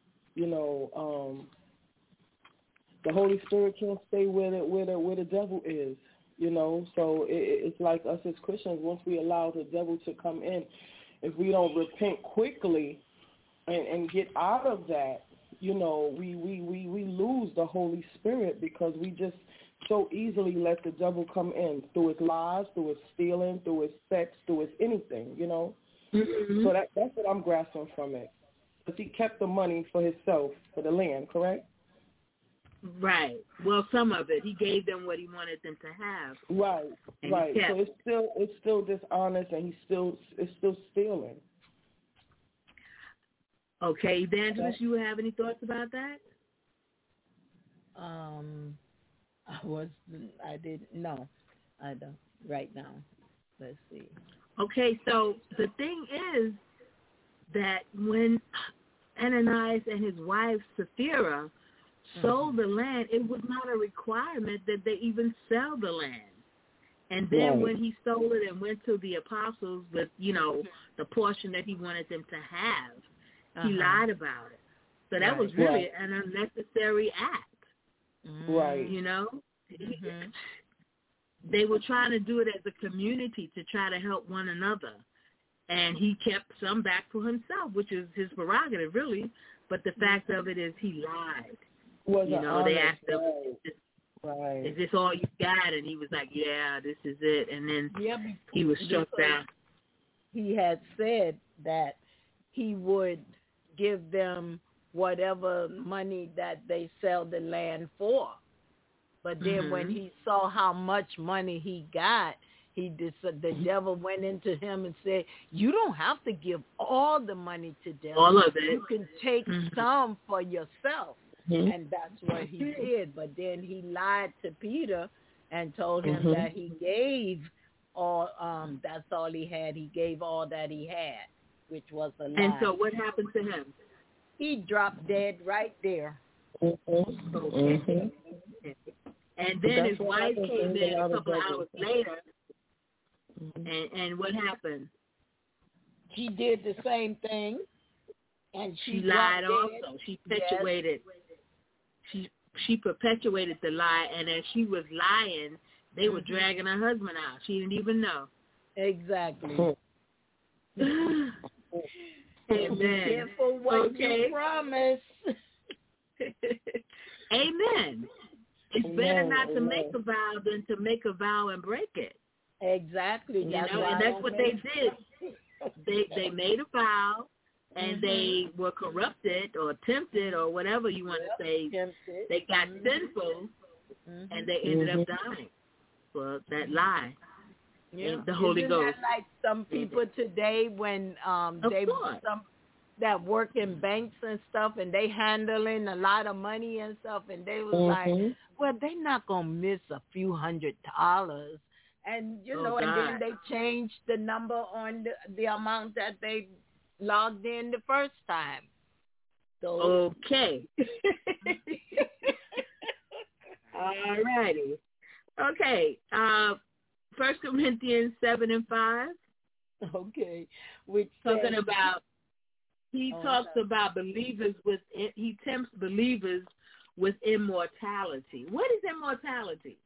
the Holy Spirit can't stay where the devil is, So it's like us as Christians, once we allow the devil to come in, if we don't repent quickly and get out of that, we lose the Holy Spirit because we just so easily let the devil come in through his lies, through his stealing, through his sex, through his anything, Mm-hmm. So that's what I'm grasping from it. Because he kept the money for himself, for the land, correct? Right. Well, some of it. He gave them what he wanted them to have. Right. And right. So it's still dishonest, and it's still stealing. Okay, Evangelist, you have any thoughts about that? I don't right now. Let's see. Okay, so the thing is that when Ananias and his wife Sapphira sold the land, it was not a requirement that they even sell the land. And then when he sold it and went to the apostles with, the portion that he wanted them to have, he lied about it. So that was really an unnecessary act. Right. Mm-hmm. They were trying to do it as a community to try to help one another. And he kept some back for himself, which is his prerogative, really. But the fact of it is he lied. They asked him, is this all you got? And he was like, yeah, this is it. And then he was struck down. He had said that he would give them whatever money that they sell the land for. But then when he saw how much money he got, the devil went into him and said, you don't have to give all the money to them. All of it. You can take some for yourself. And that's what he did. But then he lied to Peter and told him that he gave all, that's all he had. He gave all that he had, which was a lie. And so what happened to him? He dropped dead right there. Okay. And then his wife came in a couple hours later. And what happened? She did the same thing. And she lied also. She perpetuated. Yes. She perpetuated the lie, and as she was lying, they were dragging her husband out. She didn't even know. Exactly. Amen. Be careful what you promise. Amen. It's better not to make a vow than to make a vow and break it. Exactly. And that's what they did. They made a vow, and they were corrupted or tempted or whatever you want to say. Tempted. They got sinful, and they ended up dying for that lie. Yeah. The Holy Ghost. That like some people today when that work in banks and stuff, and they handling a lot of money and stuff, and they was like, well, they're not gonna miss a few $100, and and then they changed the number on the amount that they logged in the first time. So okay. All righty. Okay. 1 Corinthians 7:5. Okay. Which talking about. He talks about believers he tempts believers with immortality. What is immortality?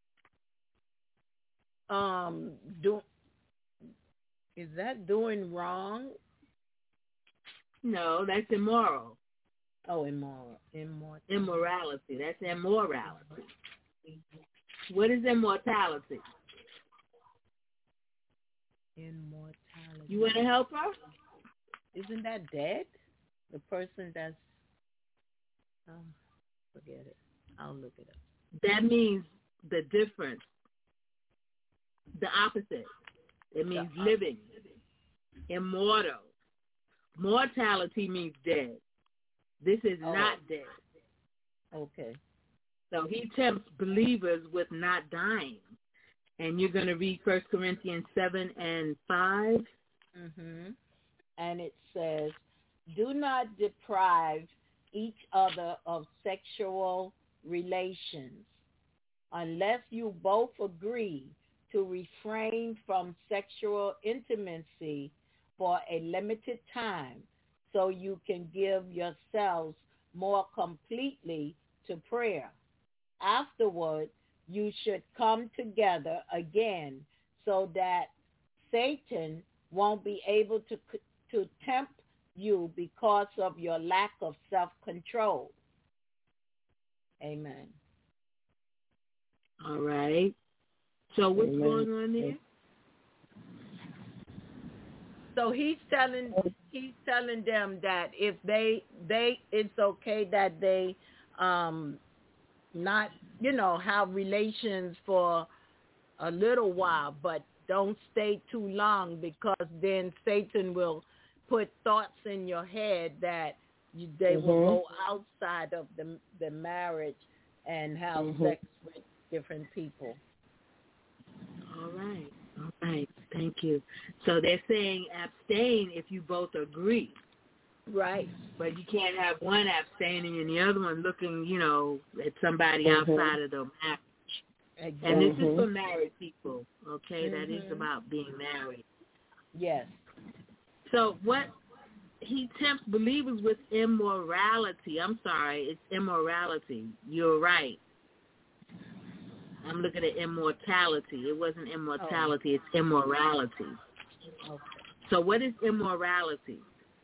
Is that doing wrong? No, that's immoral. Oh, immorality. That's immorality. What is immortality? Immortality. You want to help her? Isn't that dead? The person that's... forget it. I'll look it up. That means the difference. The opposite. It means living. Immortal. Mortality means dead. This is not dead. Okay. So he tempts believers with not dying. And you're going to read 1 Corinthians 7:5. Mm-hmm. And it says, do not deprive each other of sexual relations unless you both agree to refrain from sexual intimacy for a limited time so you can give yourselves more completely to prayer. Afterward, you should come together again so that Satan won't be able to tempt you because of your lack of self-control. Amen. All right. So what's going on there? So he's telling them that if they it's okay that they not have relations for a little while, but don't stay too long, because then Satan will put thoughts in your head that they will go outside of the marriage and have sex with different people. All right. Thank you. So they're saying abstain if you both agree. Right. But you can't have one abstaining and the other one looking, at somebody outside of the marriage. Exactly. And this is for married people, okay? That is about being married. Yes. So what he tempts believers with immorality. I'm sorry, it's immorality. You're right. I'm looking at immortality. It wasn't immortality, it's immorality. Okay. So what is immorality?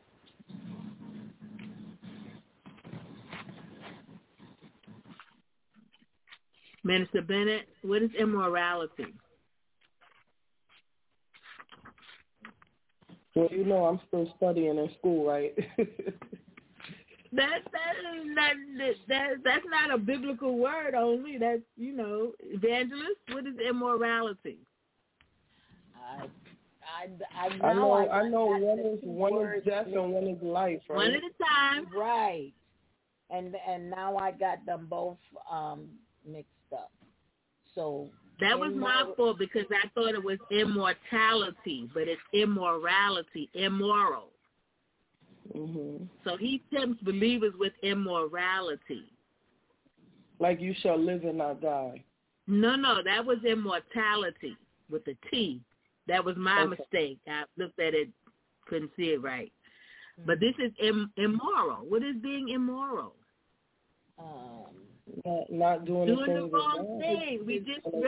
Minister Bennett, what is immorality? Well, I'm still studying in school, right? That's not a biblical word only. That's, evangelist. What is immorality? I know one is death and one is life, right? One at a time. Right. And now I got them both mixed up. So that was my fault, because I thought it was immortality, but it's immorality, immoral. So he tempts believers with immorality. Like you shall live and not die. No, that was immortality with a T. That was my mistake. I looked at it, couldn't see it right. But this is immoral. What is being immoral? Not doing the wrong thing. We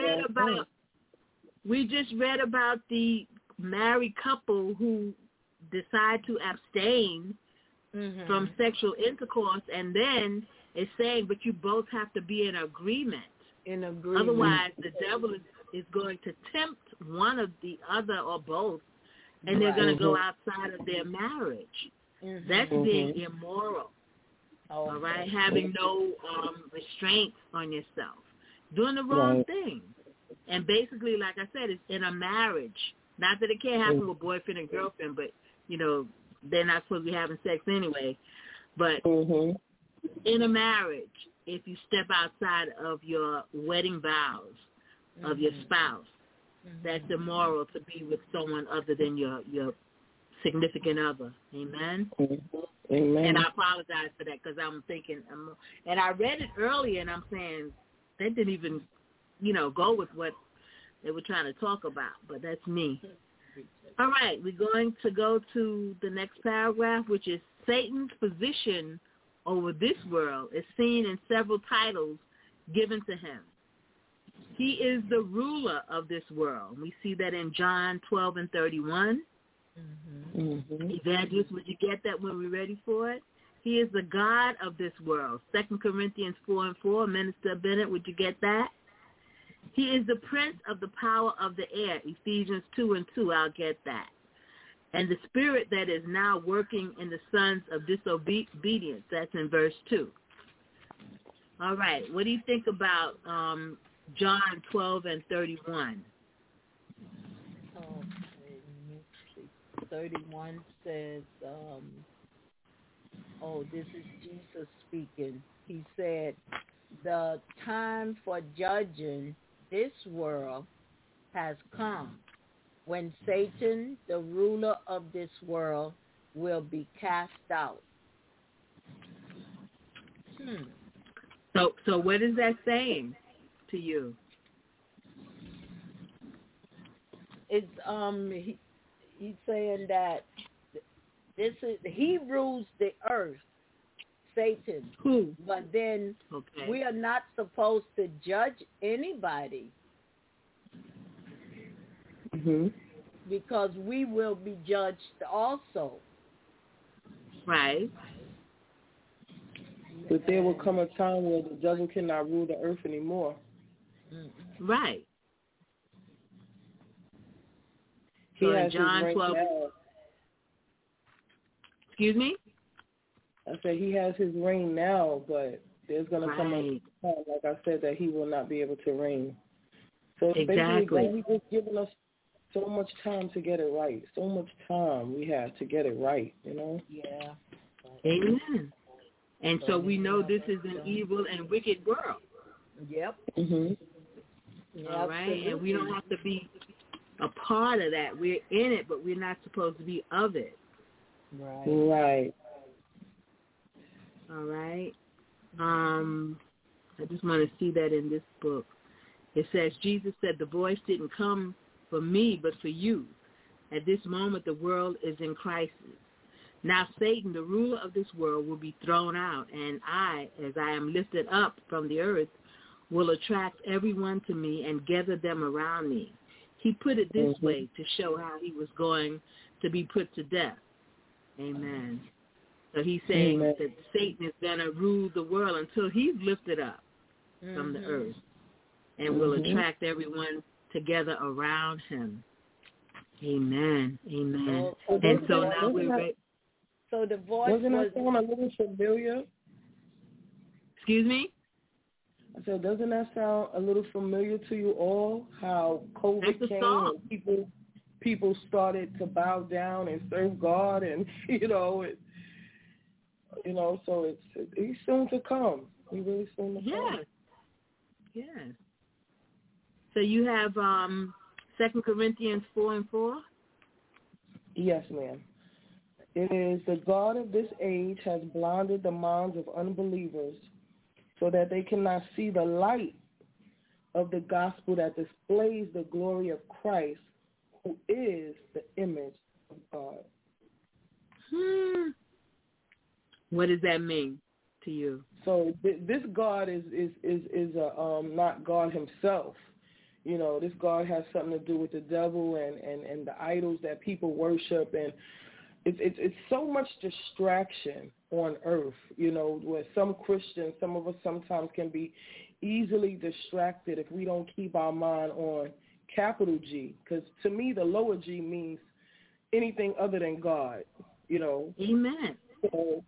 just read about the married couple who decide to abstain from sexual intercourse, and then it's saying, but you both have to be in agreement. Otherwise, the devil is going to tempt one of the other or both, and they're going to go outside of their marriage. That's being immoral. All right, having no restraint on yourself, doing the wrong thing, and basically, like I said, it's in a marriage. Not that it can't happen with boyfriend and girlfriend, but they're not supposed to be having sex anyway. But in a marriage, if you step outside of your wedding vows of your spouse, that's immoral to be with someone other than your significant other. Amen? Amen. And I apologize for that because I'm thinking, and I read it earlier, and I'm saying that didn't even, go with what they were trying to talk about, but that's me. All right, we're going to go to the next paragraph, which is Satan's position over this world is seen in several titles given to him. He is the ruler of this world. We see that in John 12:31. Evangelist, would you get that when we're ready for it? He is the God of this world. 2 Corinthians 4:4. Minister Bennett, would you get that? He is the prince of the power of the air. Ephesians 2:2. I'll get that. And the spirit that is now working in the sons of disobedience. That's in verse 2. All right. What do you think about John 12:31? 31 says, this is Jesus speaking. He said, the time for judging this world has come when Satan, the ruler of this world, will be cast out. So what is that saying to you? It's he's saying that he rules the earth, Satan. Who? But then we are not supposed to judge anybody because we will be judged also. Right. But there will come a time where the devil cannot rule the earth anymore. Right. He has John his 12. Now. Excuse me? I said he has his reign now, but there's going to come a time, like I said, that he will not be able to reign. So basically, he's just giving us so much time to get it right. So much time we have to get it right, Yeah. Amen. And so we know this is an evil and wicked world. Yep. All right, and we don't have to be a part of that. We're in it, but we're not supposed to be of it. Right. All right. I just want to see that in this book. It says, Jesus said, the voice didn't come for me, but for you. At this moment, the world is in crisis. Now Satan, the ruler of this world, will be thrown out, and I, as I am lifted up from the earth, will attract everyone to me and gather them around me. He put it this way to show how he was going to be put to death. Amen. So he's saying that Satan is going to rule the world until he's lifted up from the earth and will attract everyone together around him. Amen. Amen. And so now we're ready. So the voice Doesn't that sound a little familiar? Excuse me? I said, doesn't that sound a little familiar to you all? How COVID came and people started to bow down and serve God, and so he's soon to come. He's really soon to come. Yes. So you have 2 Corinthians 4:4? Yes, ma'am. It is, the God of this age has blinded the minds of unbelievers so that they cannot see the light of the gospel that displays the glory of Christ, who is the image of God. What does that mean to you? So this God is not God himself. You know, this God has something to do with the devil and the idols that people worship, and it's so much distraction on earth, you know, where some Christians, some of us sometimes can be easily distracted if we don't keep our mind on capital G, because to me the lower G means anything other than God, you know. Amen. So,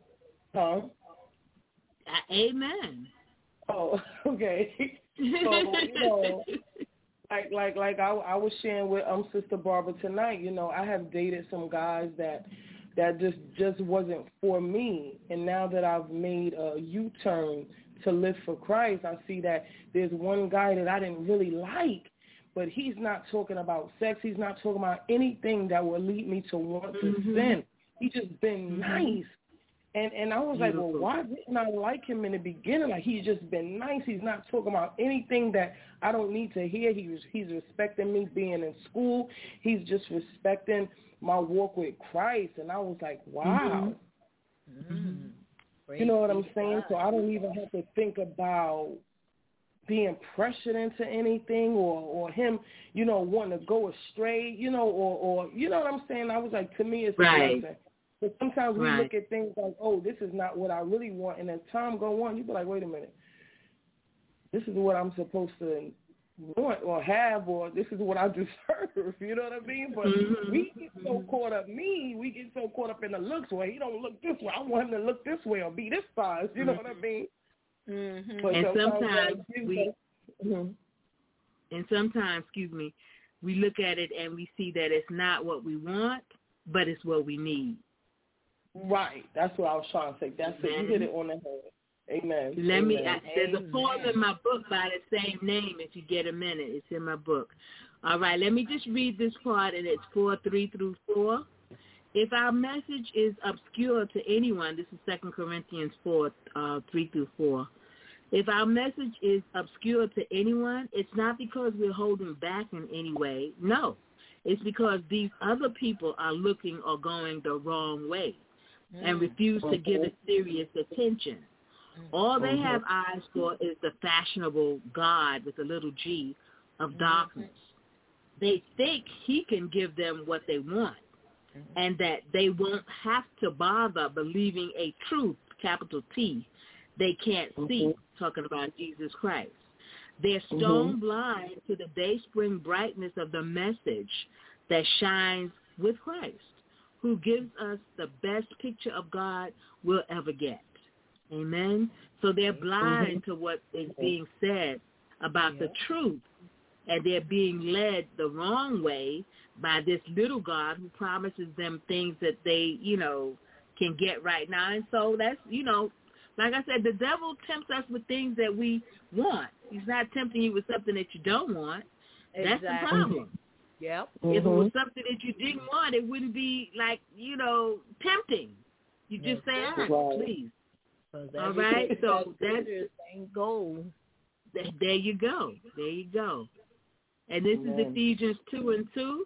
Amen. Oh, okay. So, you know, like I was sharing with Sister Barbara tonight, you know, I have dated some guys that just wasn't for me, and now that I've made a U-turn to live for Christ, I see that there's one guy that I didn't really like, but he's not talking about sex. He's not talking about anything that will lead me to want to sin. He's just been nice. And I was like, well, why didn't I like him in the beginning? Like, he's just been nice. He's not talking about anything that I don't need to hear. He's respecting me being in school. He's just respecting my walk with Christ. And I was like, wow. You know what I'm saying? So I don't even have to think about being pressured into anything or him, you know, wanting to go astray, you know, or you know what I'm saying? I was like, to me, it's a blessing. But sometimes we look at things like, oh, this is not what I really want. And as time go on, you be like, wait a minute. This is what I'm supposed to want or have, or this is what I deserve. You know what I mean? But we get so caught up, we get so caught up in the looks where he don't look this way. I want him to look this way or be this size. You know what I mean? But and sometimes we look at it and we see that it's not what we want, but it's what we need. Right. That's what I was trying to say. That's it. You hit it on the head. Amen. There's a poem in my book by the same name if you get a minute. It's in my book. All right, let me just read this part, and it's 4:3-4. If our message is obscure to anyone, this is 2 Corinthians 4:3-4. If our message is obscure to anyone, it's not because we're holding back in any way. No, it's because these other people are looking or going the wrong way and refuse to give it serious attention. All they have eyes for is the fashionable God with a little g of darkness. They think he can give them what they want and that they won't have to bother believing a truth, capital T, they can't see, talking about Jesus Christ. They're stone blind to the day spring brightness of the message that shines with Christ, who gives us the best picture of God we'll ever get. Amen? So they're blind to what is being said about the truth, and they're being led the wrong way by this little God who promises them things that they, you know, can get right now. And so that's, you know, like I said, the devil tempts us with things that we want. He's not tempting you with something that you don't want. That's the problem. Yep. If it was something that you didn't want, it wouldn't be like, you know, tempting. You just say, please. All right, so that's goal. There you go. There you go. And this is Ephesians 2:2.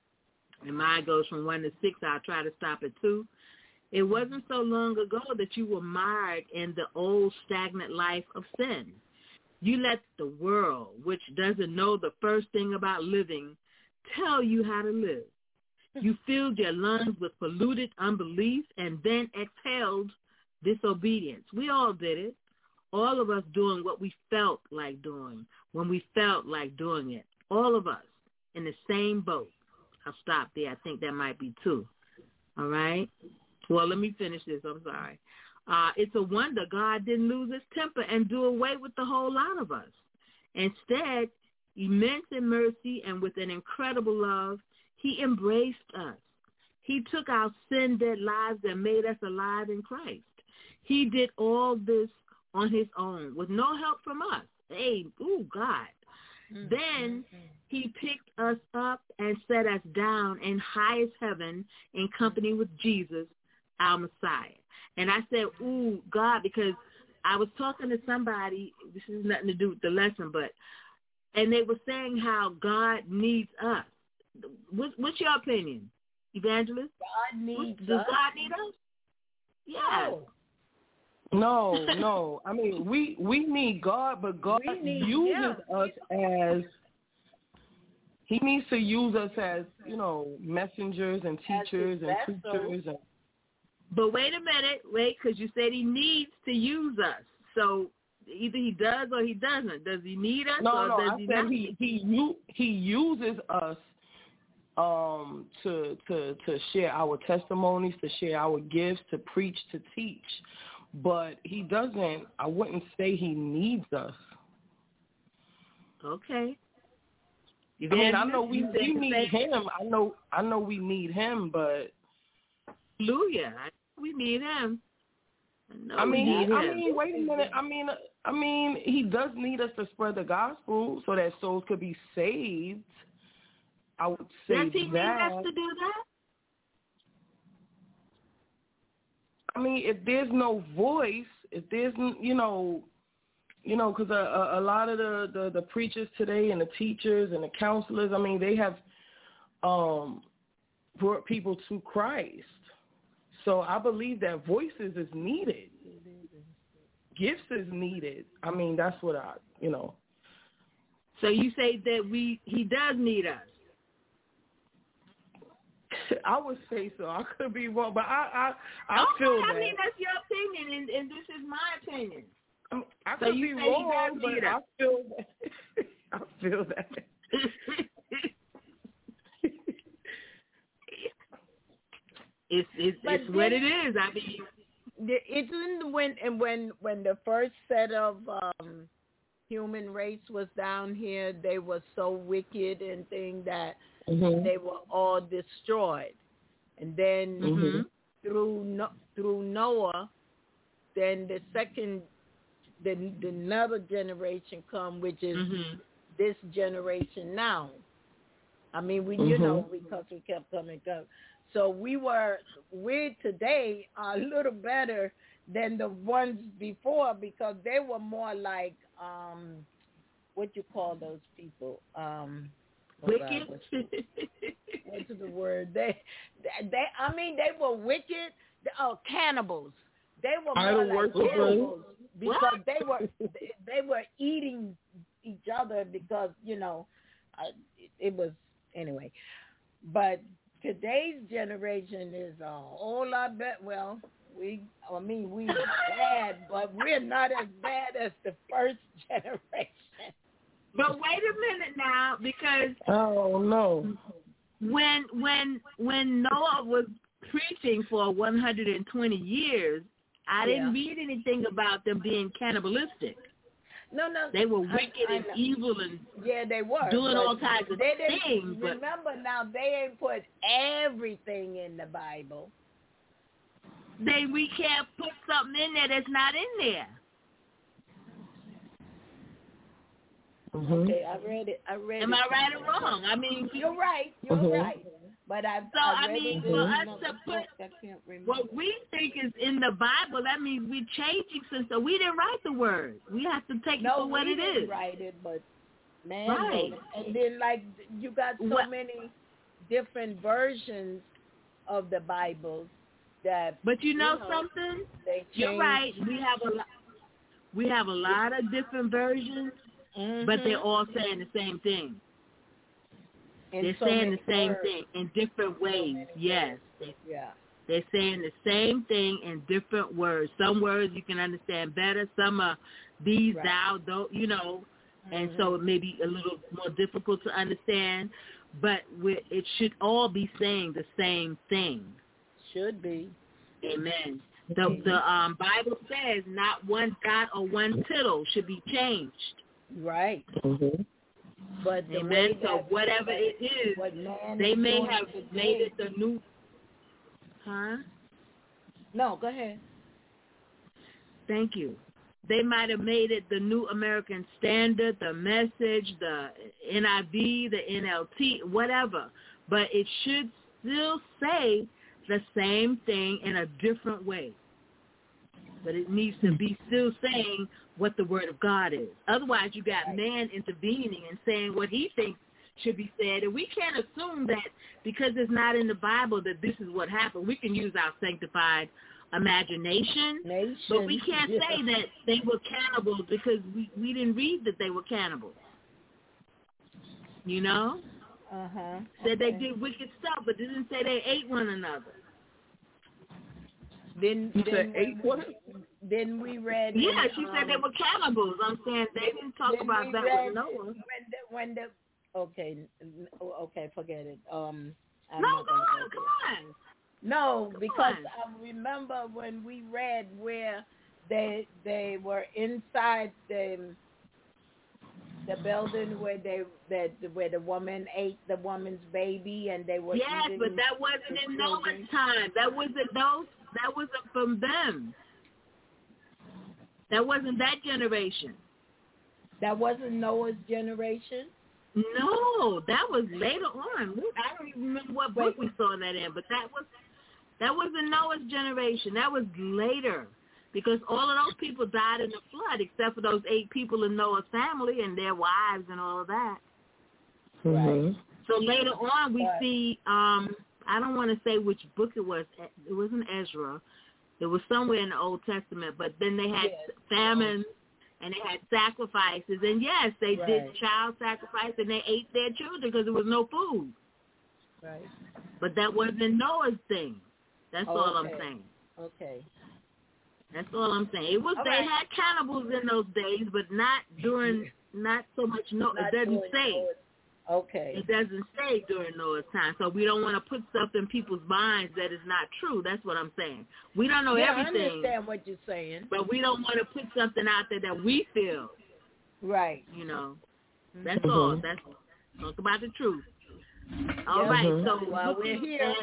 And mine goes from 1 to 6. I'll try to stop at 2. It wasn't so long ago that you were mired in the old stagnant life of sin. You let the world, which doesn't know the first thing about living, tell you how to live. You filled your lungs with polluted unbelief and then exhaled disobedience. We all did it. All of us doing what we felt like doing when we felt like doing it. All of us in the same boat. I'll stop there. I think that might be 2. All right? Well, let me finish this. I'm sorry. It's a wonder God didn't lose his temper and do away with the whole lot of us. Instead, immense in mercy and with an incredible love, he embraced us. He took our sin-dead lives and made us alive in Christ. He did all this on his own with no help from us. Hey, God. Then he picked us up and set us down in highest heaven in company with Jesus, our Messiah. And I said, God, because I was talking to somebody, this has nothing to do with the lesson, and they were saying how God needs us. What's your opinion? Evangelist? God needs Does us. God need us? Yeah. No. I mean, we need God, but God uses us as, he needs to use us as, messengers and teachers and preachers. But wait a minute, because you said he needs to use us. So either he does or he doesn't. Does he need us or does he not? He uses us to share our testimonies, to share our gifts, to preach, to teach. But he doesn't, I wouldn't say he needs us. Okay. I mean, I know we need him. I know we need him, but hallelujah, we need him. I mean, wait a minute. I mean, he does need us to spread the gospel so that souls could be saved. I would say does he need us to do that? I mean, if there's no voice, if there's, because a lot of the preachers today and the teachers and the counselors, I mean, they have brought people to Christ. So I believe that voices is needed. Gifts is needed. I mean, that's what So you say that he does need us. I would say so. I could be wrong, but I feel that. I mean, that's your opinion, and this is my opinion. I could be wrong, but I feel that. I feel that. It's what it is. I mean, isn't when the first set of human race was down here, they were so wicked and things that they were all destroyed, and then through Noah, then the second, another generation come, which is this generation now. I mean, because we kept coming up. So we today are a little better than the ones before because they were more like, what you call those people? Wicked? What's the word? They were wicked. Cannibals. They were more like cannibals because they were eating each other because, it was, anyway. But today's generation is a whole lot better. Well, we bad, but we're not as bad as the first generation. But wait a minute now, because when Noah was preaching for 120 years, I didn't read anything about them being cannibalistic. No. They were wicked and evil and they were doing all kinds of things. But remember now, they ain't put everything in the Bible. We can't put something in there that's not in there. Okay, I read it. Am I right or wrong? I mean, you're right. You're right. But for us to put what we think is in the Bible, that means we're changing since we didn't write the word. We have to take it for what it is. No, we didn't write it, but man, right. And then you got so many different versions of the Bible that. But you know something? You're right. We have a lot of different versions, but they're all saying the same thing. They're saying the same thing in different ways. Yes. They're saying the same thing in different words. Some words you can understand better. Some are these, thou, though, and so it may be a little more difficult to understand. But it should all be saying the same thing. Should be. Amen. The Bible says not one jot or one tittle should be changed. Right. But amen. So whatever it is, they may have made it the new. Huh? No, go ahead. Thank you. They might have made it the New American Standard, the Message, the NIV, the NLT, whatever. But it should still say the same thing in a different way. But it needs to be still saying what the Word of God is. Otherwise, you got man intervening and saying what he thinks should be said. And we can't assume that because it's not in the Bible that this is what happened. We can use our sanctified imagination, but we can't say that they were cannibals because we didn't read that they were cannibals. You know? Said they did wicked stuff, but didn't say they ate one another. Then we read. Yeah, she said they were cannibals. I'm saying they didn't talk about that with Noah. Okay, forget it. No, come on. No, because I remember when we read where they were inside the building where the woman ate the woman's baby and they were eating. But that wasn't in Noah's time. That wasn't from them. That wasn't that generation. That wasn't Noah's generation? No, that was later on. I don't even remember what book we saw that in, but that wasn't Noah's generation. That was later. Because all of those people died in the flood, except for those 8 people in Noah's family and their wives and all of that. Right. So later on, we see, I don't want to say which book it was. It wasn't Ezra. It was somewhere in the Old Testament. But then they had famine and they had sacrifices. And, yes, they did child sacrifice and they ate their children because there was no food. Right. But that wasn't Noah's thing. That's all I'm saying. Okay. That's all I'm saying. It was they had cannibals in those days, but not so much. It doesn't say. Okay. It doesn't say during Noah's time. So we don't want to put stuff in people's minds that is not true. That's what I'm saying. We don't know everything. I understand what you're saying. But we don't want to put something out there that we feel. Right. You know. That's all. That's talk about the truth. All right. So while we're here,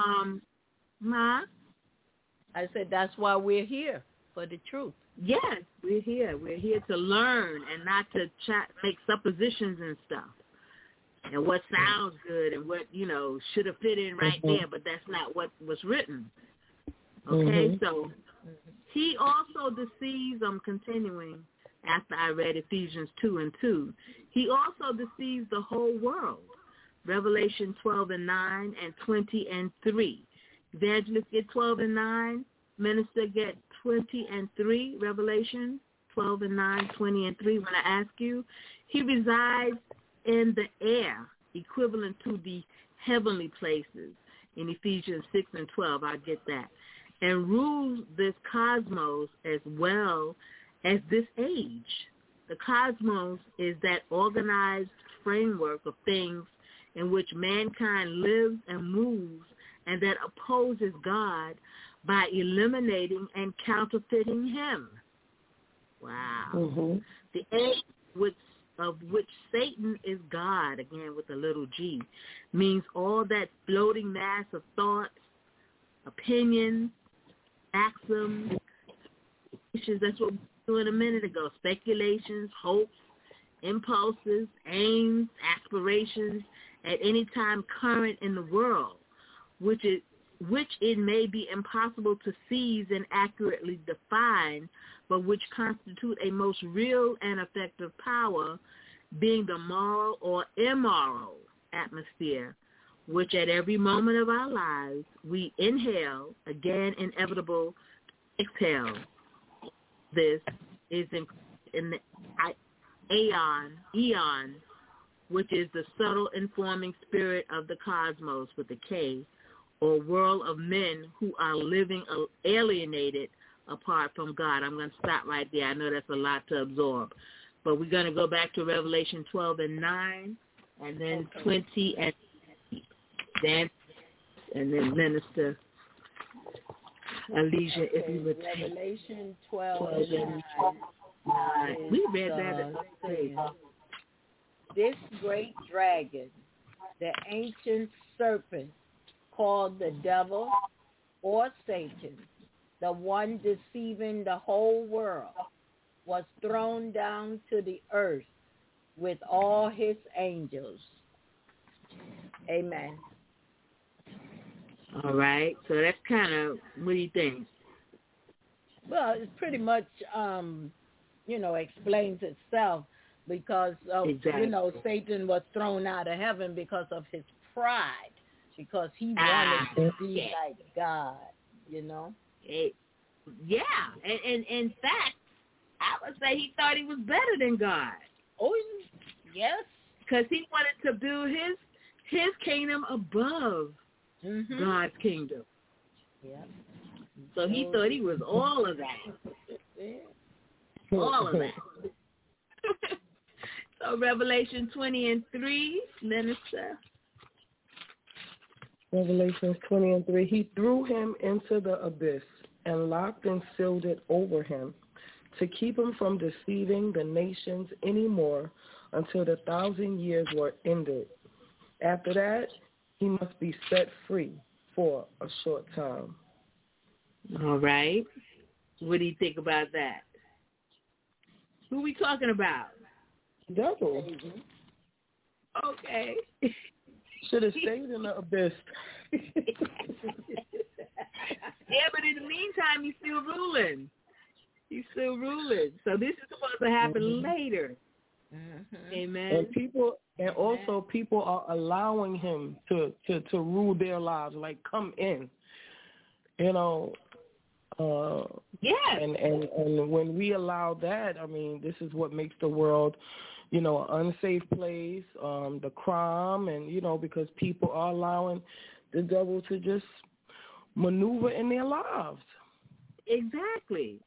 I said that's why we're here, for the truth. Yes, we're here. We're here to learn and not to make suppositions and stuff. And what sounds good and what, should have fit in right there, but that's not what was written. Okay, so he also deceives, I'm continuing after I read Ephesians 2:2. He also deceives the whole world. Revelation 12:9 and 20:3. Evangelist get 12:9. Minister get 20:3. Revelation 12:9, 20:3. When I ask you, he resides in the air, equivalent to the heavenly places. In Ephesians 6:12, I get that, and rules this cosmos as well as this age. The cosmos is that organized framework of things in which mankind lives and moves, and that opposes God by eliminating and counterfeiting him. Wow. The age of which Satan is God, again with a little g, means all that floating mass of thoughts, opinions, maxims, that's what we were doing a minute ago, speculations, hopes, impulses, aims, aspirations, at any time current in the world, which it may be impossible to seize and accurately define, but which constitute a most real and effective power, being the moral or immoral atmosphere, which at every moment of our lives we inhale, again inevitable exhale. This is in the eon, which is the subtle informing spirit of the cosmos with a K, or world of men who are living alienated apart from God. I'm going to stop right there. I know that's a lot to absorb. But we're going to go back to Revelation 12:9, and then 20 and then Minister Alicia, if you would take Revelation 12:9. We read that. This great dragon, the ancient serpent, called the devil or Satan, the one deceiving the whole world, was thrown down to the earth with all his angels. Amen. All right. So that's kind of, what do you think? Well, it pretty much, explains itself. because of, Exactly. Satan was thrown out of heaven because of his pride, because he wanted to be like God, Yeah, and in fact, I would say he thought he was better than God. Oh, yes. Because he wanted to build his kingdom above God's kingdom. Yeah. So he thought he was all of that. All of that. So Revelation 20:3, Minister. Revelation 20:3. He threw him into the abyss and locked and sealed it over him to keep him from deceiving the nations anymore until the 1,000 years were ended. After that, he must be set free for a short time. All right. What do you think about that? Who are we talking about? Devil. Okay. Should have stayed in the abyss. Yeah, but in the meantime, he's still ruling. So this is supposed to happen later. Amen. And people are allowing him to rule their lives, like come in. Yeah. And when we allow that, I mean, this is what makes the world, an unsafe place, the crime, and, because people are allowing the devil to just maneuver in their lives. Exactly.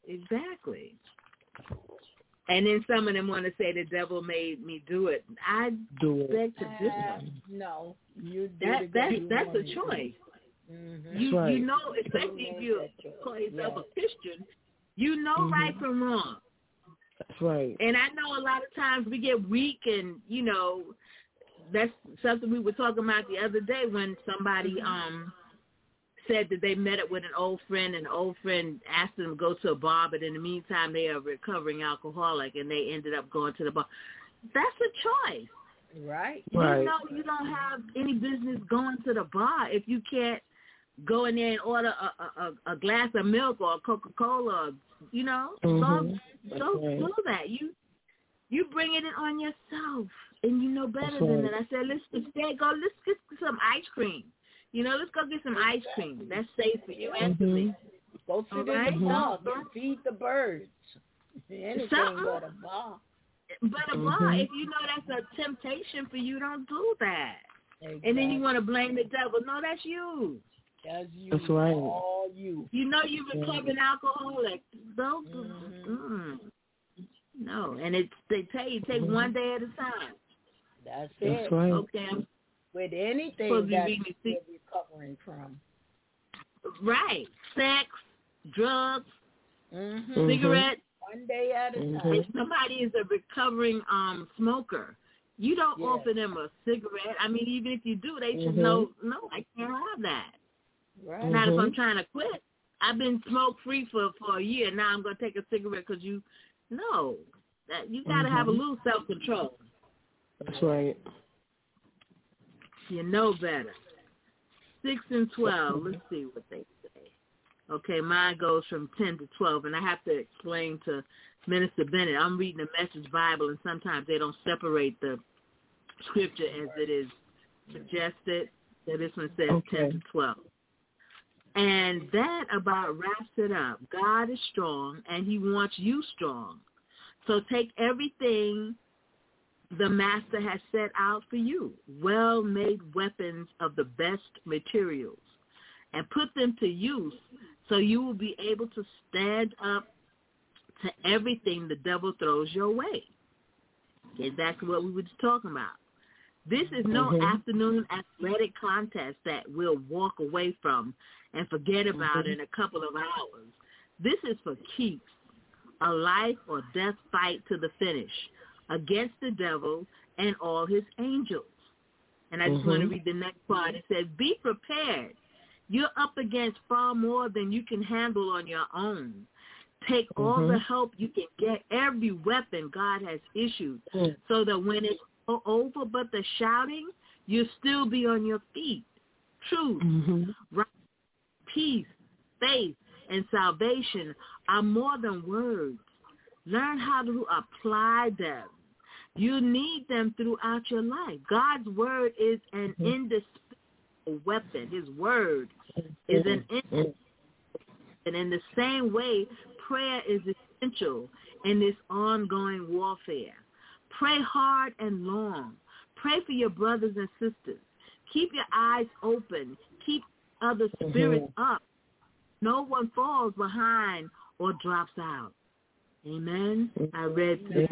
And then some of them want to say the devil made me do it. I beg to differ. No, you that's a choice. Right. You know, especially if you call yourself a Christian, you know right from wrong. That's right. And I know a lot of times we get weak, and that's something we were talking about the other day when somebody said that they met up with an old friend, and the old friend asked them to go to a bar, but in the meantime they are a recovering alcoholic, and they ended up going to the bar. That's a choice. Right. You know you don't have any business going to the bar if you can't go in there and order a glass of milk or a Coca-Cola, Don't do that. You bring it on yourself, and you know better than that. I said, let's get some ice cream. Let's go get some ice cream. That's safe for you and for me. Go sit in the bar and feed the birds. Anything but a bar. But a bar, if you know that's a temptation for you, don't do that. Exactly. And then you want to blame the devil. No, that's you. That's you. That's right. All you. You know you're recovering alcoholic. Don't No, and they tell you take one day at a time. That's it. Right. Okay. With anything that you're recovering from. Right. Sex, drugs, cigarettes. One day at a time. If somebody is a recovering smoker, you don't offer them a cigarette. I mean, even if you do, they should know, no, I can't have that. Right. Not if I'm trying to quit. I've been smoke-free for a year. Now I'm going to take a cigarette because you got to have a little self-control. That's right. You know better. 6 and 12. Let's see what they say. Okay, mine goes from 10 to 12, and I have to explain to Minister Bennett. I'm reading the Message Bible, and sometimes they don't separate the scripture as it is suggested. So this one says 10 to 12. And that about wraps it up. God is strong, and he wants you strong. So take everything the Master has set out for you, well-made weapons of the best materials, and put them to use so you will be able to stand up to everything the devil throws your way. Okay, that's what we were just talking about. This is no afternoon athletic contest that we'll walk away from and forget about in a couple of hours. This is for keeps, a life or death fight to the finish against the devil and all his angels. And I just want to read the next part. It says, be prepared. You're up against far more than you can handle on your own. Take all the help you can get, every weapon God has issued, so that when it's over but the shouting, you'll still be on your feet. Truth, right, peace, faith, and salvation are more than words. Learn how to apply them. You need them throughout your life. God's word is an indispensable weapon. His word is an indispensable. And in the same way, prayer is essential in this ongoing warfare. Pray hard and long. Pray for your brothers and sisters. Keep your eyes open. Keep other spirits up. No one falls behind or drops out. Amen. I read this.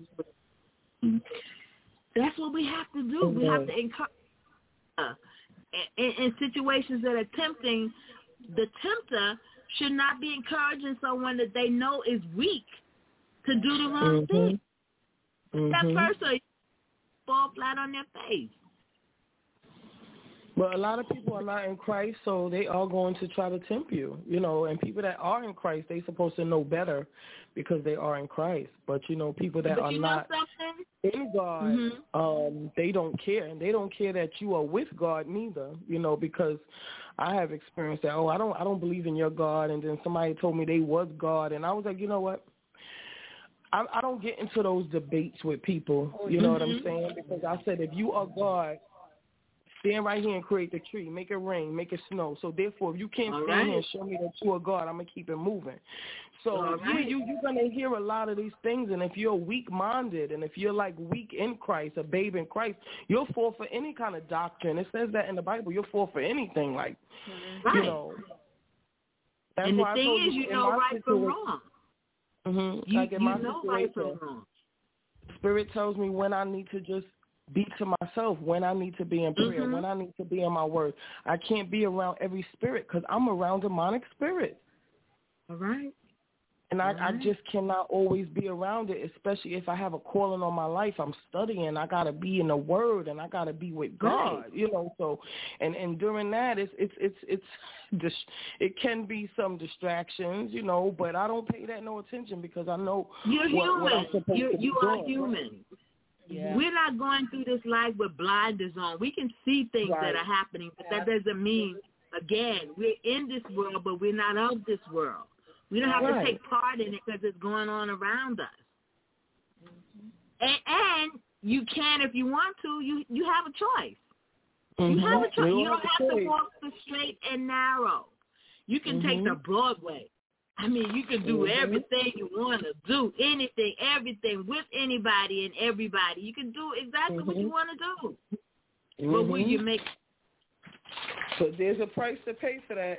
That's what we have to do. We have to encourage. In situations that are tempting, the tempter should not be encouraging someone that they know is weak to do the wrong thing. That person fall flat on their face. But a lot of people are not in Christ, so they are going to try to tempt you, you know, and people that are in Christ, they're supposed to know better because they are in Christ. But, you know, people that are not in God, they don't care. And they don't care that you are with God neither, you know, because I have experienced that, I don't believe in your God. And then somebody told me they was God. And I was like, you know what? I don't get into those debates with people, you know what I'm saying? Because I said, if you are God, stand right here and create the tree, make it rain, make it snow. So therefore, if you can't stand here and show me that you are God, I'm going to keep it moving. So you're going to hear a lot of these things. And if you're weak-minded and if you're like weak in Christ, a babe in Christ, you'll fall for any kind of doctrine. It says that in the Bible. You'll fall for anything. Like, you know. That's and the why thing is, you know right from wrong. You know right from wrong. Spirit tells me when I need to just be to myself, when I need to be in prayer, when I need to be in my word. I can't be around every spirit because I'm around demonic spirits. All right. And I just cannot always be around it, especially if I have a calling on my life. I'm studying. I got to be in the word and I got to be with God, you know. So, and during that, it can be some distractions, you know, but I don't pay that no attention because I know you're what I'm supposed to be you doing. are human. Yeah. We're not going through this life with blinders on. We can see things that are happening, but that doesn't mean, again, we're in this world, but we're not of this world. We don't have to take part in it because it's going on around us. And you can, if you want to, you have a choice. You have a choice. You don't have to walk the straight and narrow. You can take the broad way. I mean, you can do everything you want to do, anything, everything, with anybody and everybody. You can do exactly what you want to do. But will you make... But there's a price to pay for that.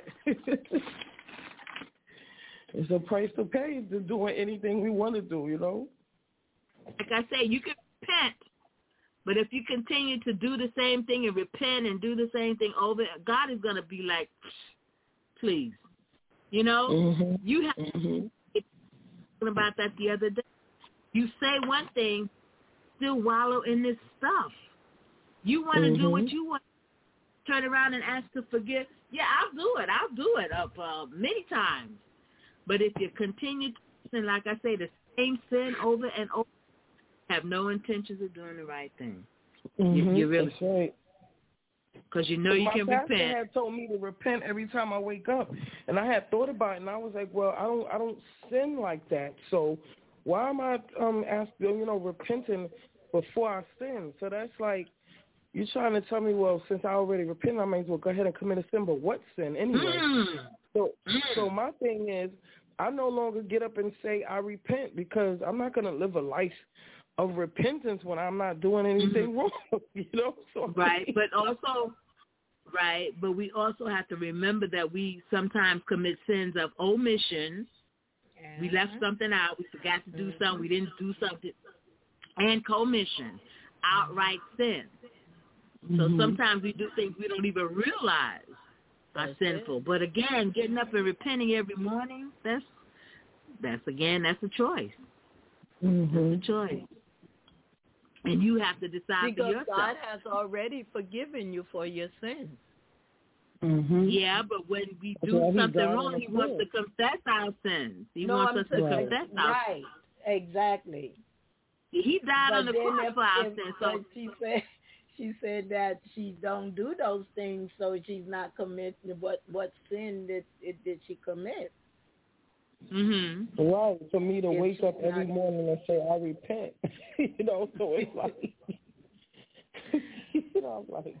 There's a price to pay to doing anything we want to do, you know? Like I say, you can repent, but if you continue to do the same thing and repent and do the same thing over, God is going to be like, please. You know, you have talking about that the other day. You say one thing, still wallow in this stuff. You want to do what you want. Turn around and ask to forgive. Yeah, I'll do it many times. But if you continue to sin, like I say, the same sin over and over, have no intentions of doing the right thing. You really, that's right. Because you know you can repent. My pastor had told me to repent every time I wake up, and I had thought about it, and I was like, well, I don't sin like that, so why am I repenting before I sin? So that's like you're trying to tell me, well, since I already repented, I may as well go ahead and commit a sin. But what sin anyway? So my thing is, I no longer get up and say I repent because I'm not going to live a life of repentance when I'm not doing anything wrong, you know? So but we also have to remember that we sometimes commit sins of omission. We left something out. We forgot to do something. We didn't do something. And commission, outright sin. So sometimes we do things we don't even realize are sinful. But again, getting up and repenting every morning, that's a choice. That's a choice. And you have to decide for yourself. Because God has already forgiven you for your sins. Yeah, but when we do something wrong, he wants to confess our sins. He wants us to confess our sins. Right, exactly. He died on the cross for our sins. So she said that she don't do those things, so she's not committing. What sin did she commit? Mm-hmm. Right. For me to wake up every morning and say, I repent. So it's like, I'm like,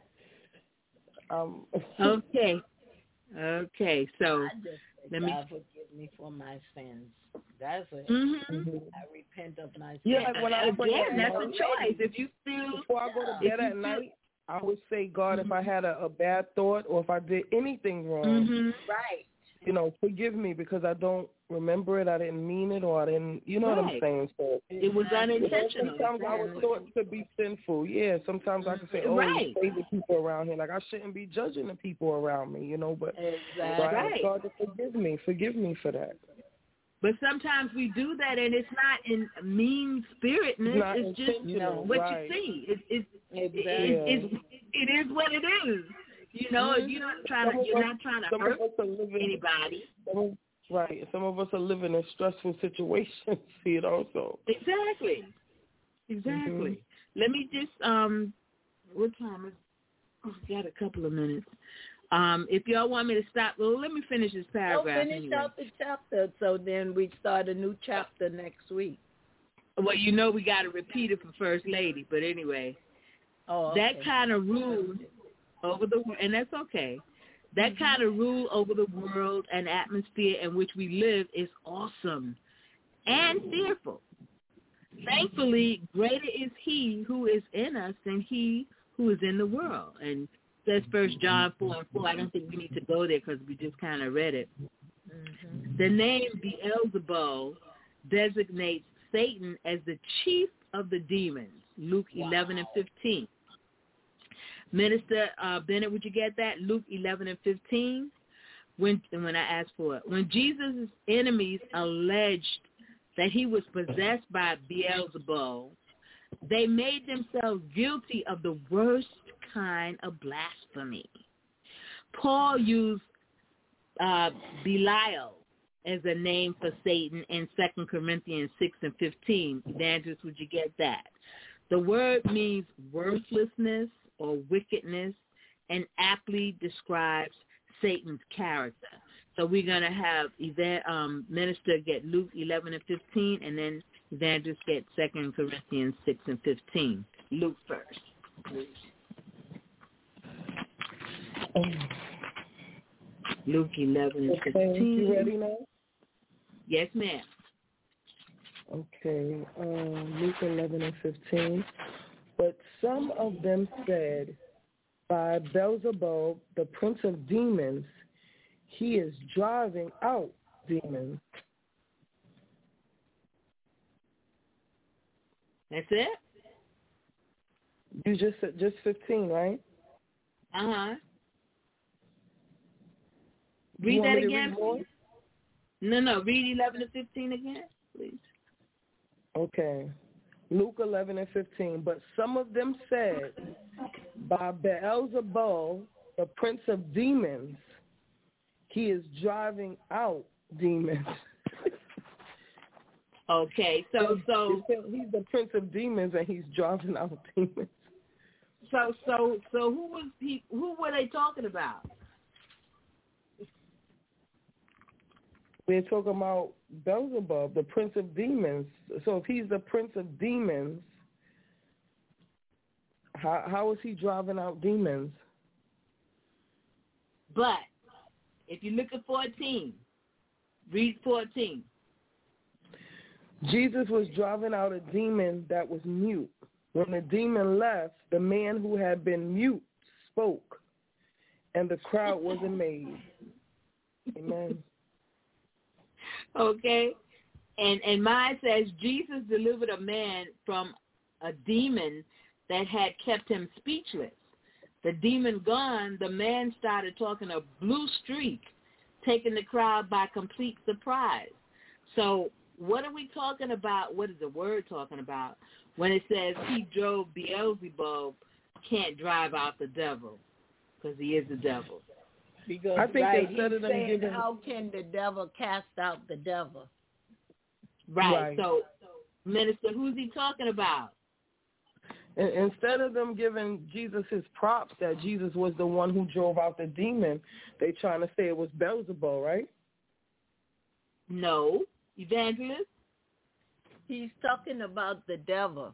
Okay. So let me. God forgive me for my sins. That's it. Mm-hmm. I repent of my sins. Yeah, like when I that's a choice. If you feel before I go to bed at night, I would say, God, if I had a bad thought or if I did anything wrong, right, forgive me because I don't remember it, I didn't mean it, or I didn't, what I'm saying? So it was unintentional. Sometimes I was thought to be sinful. Yeah, sometimes I could say, it's crazy people around here. Like, I shouldn't be judging the people around me, but so I ask God to forgive me for that. But sometimes we do that, and it's not in mean-spiritedness. It's just what you see. It is what it is. You're not trying to hurt anybody. Right. Some of us are living in stressful situations, so. Exactly. Mm-hmm. Let me just, what time is it? Got a couple of minutes. If y'all want me to stop, let me finish this paragraph. Finish out the chapter, so then we start a new chapter next week. Well, we got to repeat it for First Lady, but anyway. That kind of rule over the world, and that's okay. That kind of rule over the world and atmosphere in which we live is awesome and fearful. Thankfully, greater is he who is in us than he who is in the world. And that's 1 John 4:4. I don't think we need to go there because we just kind of read it. Mm-hmm. The name Beelzebul designates Satan as the chief of the demons, Luke 11:15. Minister Bennett, would you get that? Luke 11:15. When I asked for it, when Jesus' enemies alleged that he was possessed by Beelzebul, they made themselves guilty of the worst kind of blasphemy. Paul used Belial as a name for Satan in 2 Corinthians 6:15. Evangelist, would you get that? The word means worthlessness or wickedness and aptly describes Satan's character. So we're going to have Minister get Luke 11:15, and then Evangelist get 2 Corinthians 6:15. Luke first, please. Luke 11:15. You ready now? Yes, ma'am. Okay, Luke 11:15. But some of them said, by Beelzebub, the prince of demons, he is driving out demons. That's it? You just 15, right? Uh-huh. Read that again, please. No. Read 11:15 again, please. Okay. Luke 11:15. But some of them said, by Beelzebul, the prince of demons, he is driving out demons. Okay, so he's the prince of demons and he's driving out demons. So who was he? Who were they talking about? We're talking about Beelzebub, the prince of demons. So if he's the prince of demons, how is he driving out demons? But if you look at 14, read 14. Jesus was driving out a demon that was mute. When the demon left, the man who had been mute spoke, and the crowd was amazed. Amen. Okay. And mine says Jesus delivered a man from a demon that had kept him speechless. The demon gone, the man started talking a blue streak, taking the crowd by complete surprise. So what are we talking about? What is the word talking about when it says he drove Beelzebub, can't drive out the devil because he is the devil? Because I think instead of them giving, how can the devil cast out the devil? Right. So, Minister, who's he talking about? Instead of them giving Jesus his props that Jesus was the one who drove out the demon, they trying to say it was Beelzebul, right? No. Evangelist? He's talking about the devil.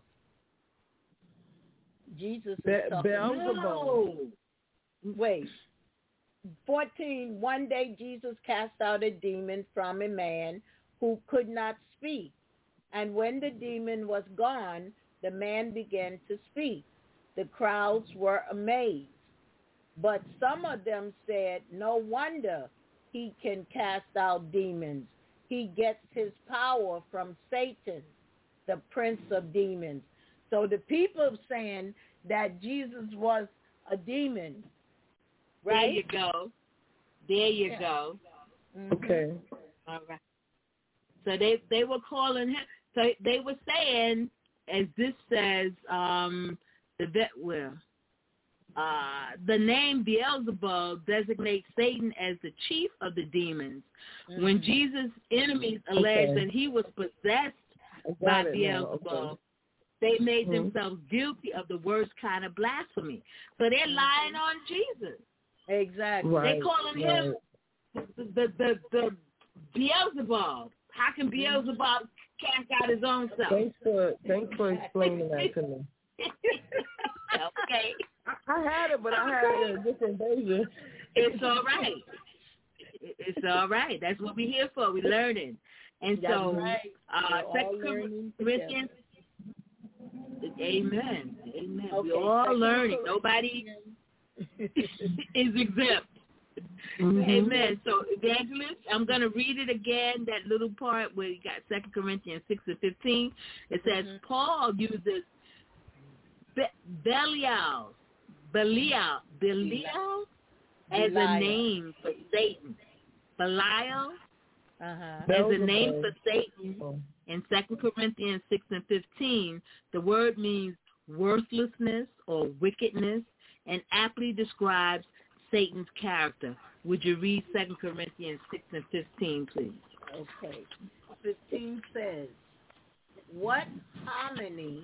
Jesus is talking Beelzebub. No. Wait. 14, one day Jesus cast out a demon from a man who could not speak. And when the demon was gone, the man began to speak. The crowds were amazed. But some of them said, no wonder he can cast out demons. He gets his power from Satan, the prince of demons. So the people saying that Jesus was a demon. Right? There you go. There you go. Mm-hmm. Okay. All right. So they were calling him. So they were saying, as this says, the name Beelzebub designates Satan as the chief of the demons. Mm-hmm. When Jesus' enemies alleged that he was possessed by Beelzebub, they made themselves guilty of the worst kind of blasphemy. So they're lying on Jesus. Exactly. Right. They're calling him the Beelzebub. How can Beelzebub cast out his own self? Thanks for explaining that to me. Okay. I had it, but I had it in a different version. It's all right. It's all right. That's what we're here for. We're learning. And so, right. 2 Corinthians, amen. Amen. Okay. We're all learning. Nobody is exempt. Mm-hmm. Amen. So, Evangelist, I'm going to read it again, that little part where you got 2 Corinthians 6 and 15. It says, Paul uses Belial as a name for Satan. Belial as a name for Satan. In 2 Corinthians 6 and 15, the word means worthlessness or wickedness and aptly describes Satan's character. Would you read 2 Corinthians 6 and 15, please? Okay. 15 says, what harmony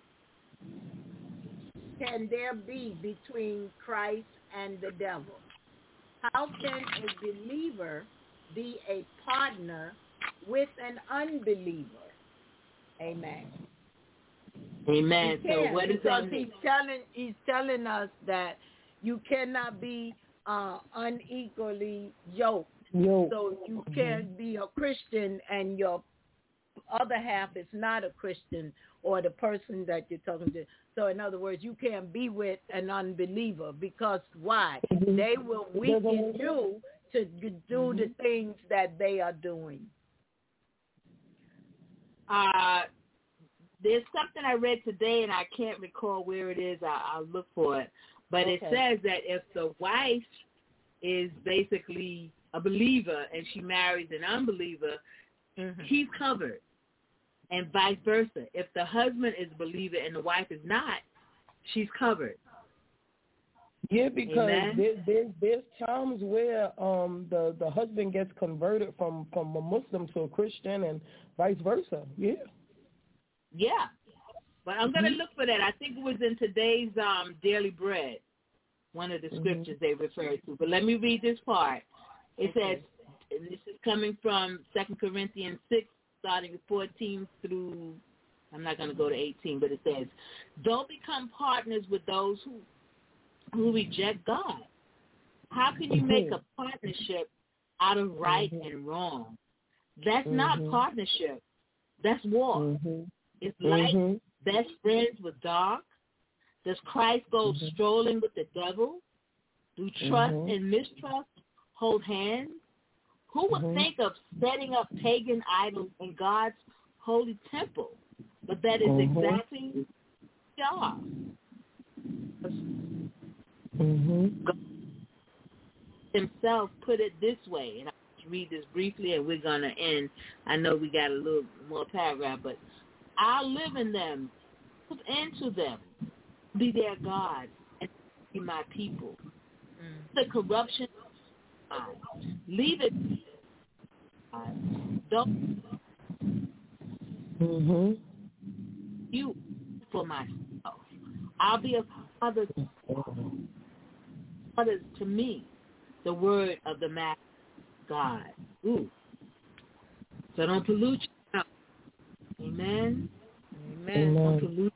can there be between Christ and the devil? How can a believer be a partner with an unbeliever? Amen. Amen. So what is that? He's telling us that you cannot be unequally yoked. So you can't be a Christian and your other half is not a Christian, or the person that you're talking to. So in other words, you can't be with an unbeliever, because why? They will weaken you to do the things that they are doing. There's something I read today, and I can't recall where it is. I'll look for it. But it says that if the wife is basically a believer and she marries an unbeliever, he's covered. And vice versa. If the husband is a believer and the wife is not, she's covered. Yeah, because there's times where the husband gets converted from a Muslim to a Christian and vice versa. Yeah. Yeah. But I'm going to look for that. I think it was in today's Daily Bread, one of the scriptures they referred to. But let me read this part. It says, and this is coming from 2 Corinthians 6, starting with 14 through, I'm not going to go to 18, but it says, don't become partners with those who reject God. How can you make a partnership out of right and wrong? That's not partnership. That's war. It's like best friends with dark. Does Christ go strolling with the devil? Do trust and mistrust hold hands? Who would think of setting up pagan idols in God's holy temple? But that is exactly God. God himself put it this way, and I'll read this briefly and we're going to end. I know we got a little more paragraph, but I'll live in them, live into them, be their God, and be my people. The corruption, leave it. Don't you for myself. I'll be a father to me, the word of the Master God. Ooh. So don't pollute yourself. Amen. Amen. Don't pollute.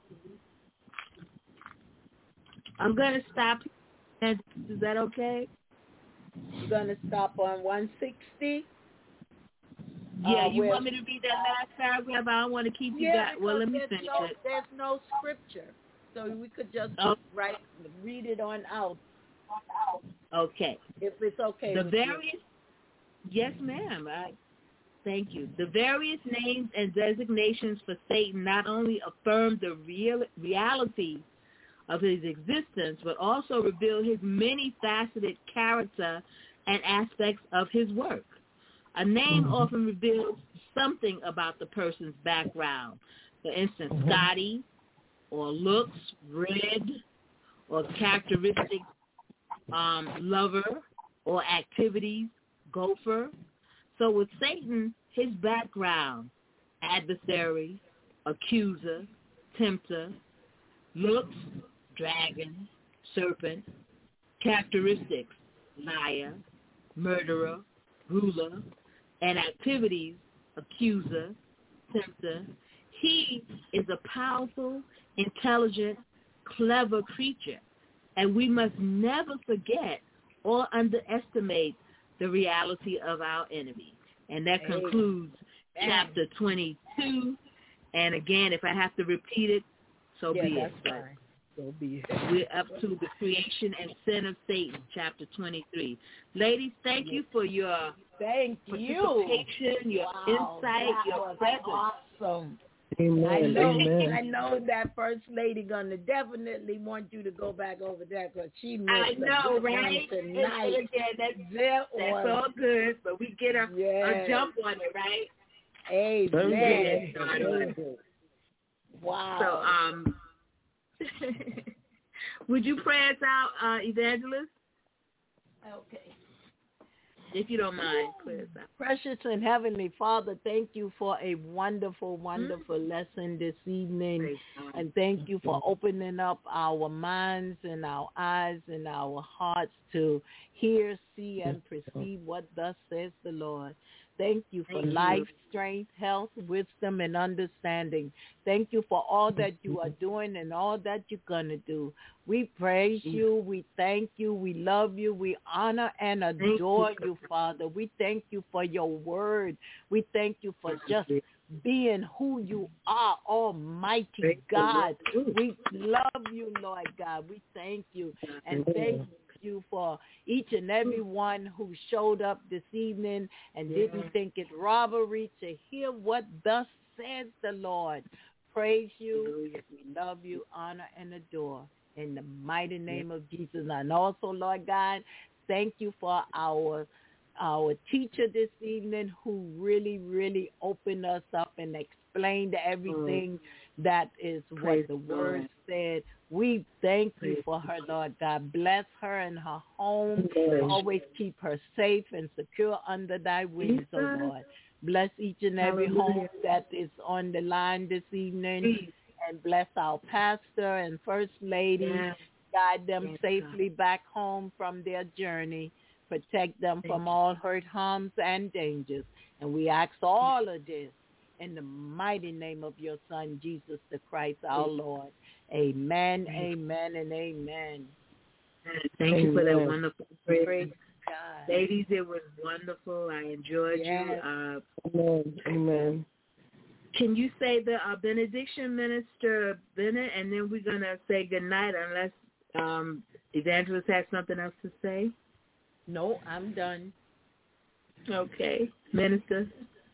I'm going to stop. Is that okay? You're going to stop on 160? Yeah, you want me to read that last paragraph? I don't want to keep you back. Well, let me finish it. There's no scripture, so we could just read it on out. Okay. If it's okay with you. Yes, ma'am. Thank you. The various names and designations for Satan not only affirm the reality of his existence, but also reveal his many-faceted character and aspects of his work. A name often reveals something about the person's background. For instance, Scotty, or looks, red, or characteristics, lover, or activities, gopher. So with Satan, his background, adversary, accuser, tempter, looks, dragon, serpent, characteristics, liar, murderer, ruler, and activities, accuser, tempter. He is a powerful, intelligent, clever creature, and we must never forget or underestimate the reality of our enemy. And that concludes chapter 22. And again, if I have to repeat it, so be it. Fine. So be it. We're up to the creation and sin of Satan, chapter 23. Ladies, thank you for your participation, your insight, your presence. Awesome. Amen. I know that First Lady gonna definitely want you to go back over there because she missed I know, right? Tonight. That's all good, but we get a jump on it, right? Amen. Wow. So, would you pray us out, Evangelist? Okay. If you don't mind, pray us out. Precious and Heavenly Father, thank you for a wonderful, wonderful lesson this evening. And thank you for opening up our minds and our eyes and our hearts to hear, see, and perceive what thus says the Lord. Thank you for life, strength, health, wisdom, and understanding. Thank you for all that you are doing and all that you're going to do. We praise you. We thank you. We love you. We honor and adore you, Father. We thank you for your word. We thank you for just being who you are, Almighty God. We love you, Lord God. We thank you. And thank you for each and every one who showed up this evening and didn't think it robbery to hear what thus says the Lord. Praise you. We love you, honor, and adore. In the mighty name of Jesus. And also, Lord God, thank you for our teacher this evening who really, really opened us up and explained everything that is what the word said. We thank you for her, Lord God. Bless her and her home. Always keep her safe and secure under thy wings, oh Lord. Bless each and every home that is on the line this evening. And bless our pastor and first lady. Guide them safely back home from their journey. Protect them from all hurt, harms, and dangers. And we ask all of this in the mighty name of your Son, Jesus the Christ, our Lord. Amen, amen, and amen. Thank you for that wonderful prayer. God. Ladies, it was wonderful. I enjoyed you. Amen. Can you say the benediction, Minister Bennett, and then we're going to say goodnight unless Evangelist has something else to say? No, I'm done. Okay. Minister?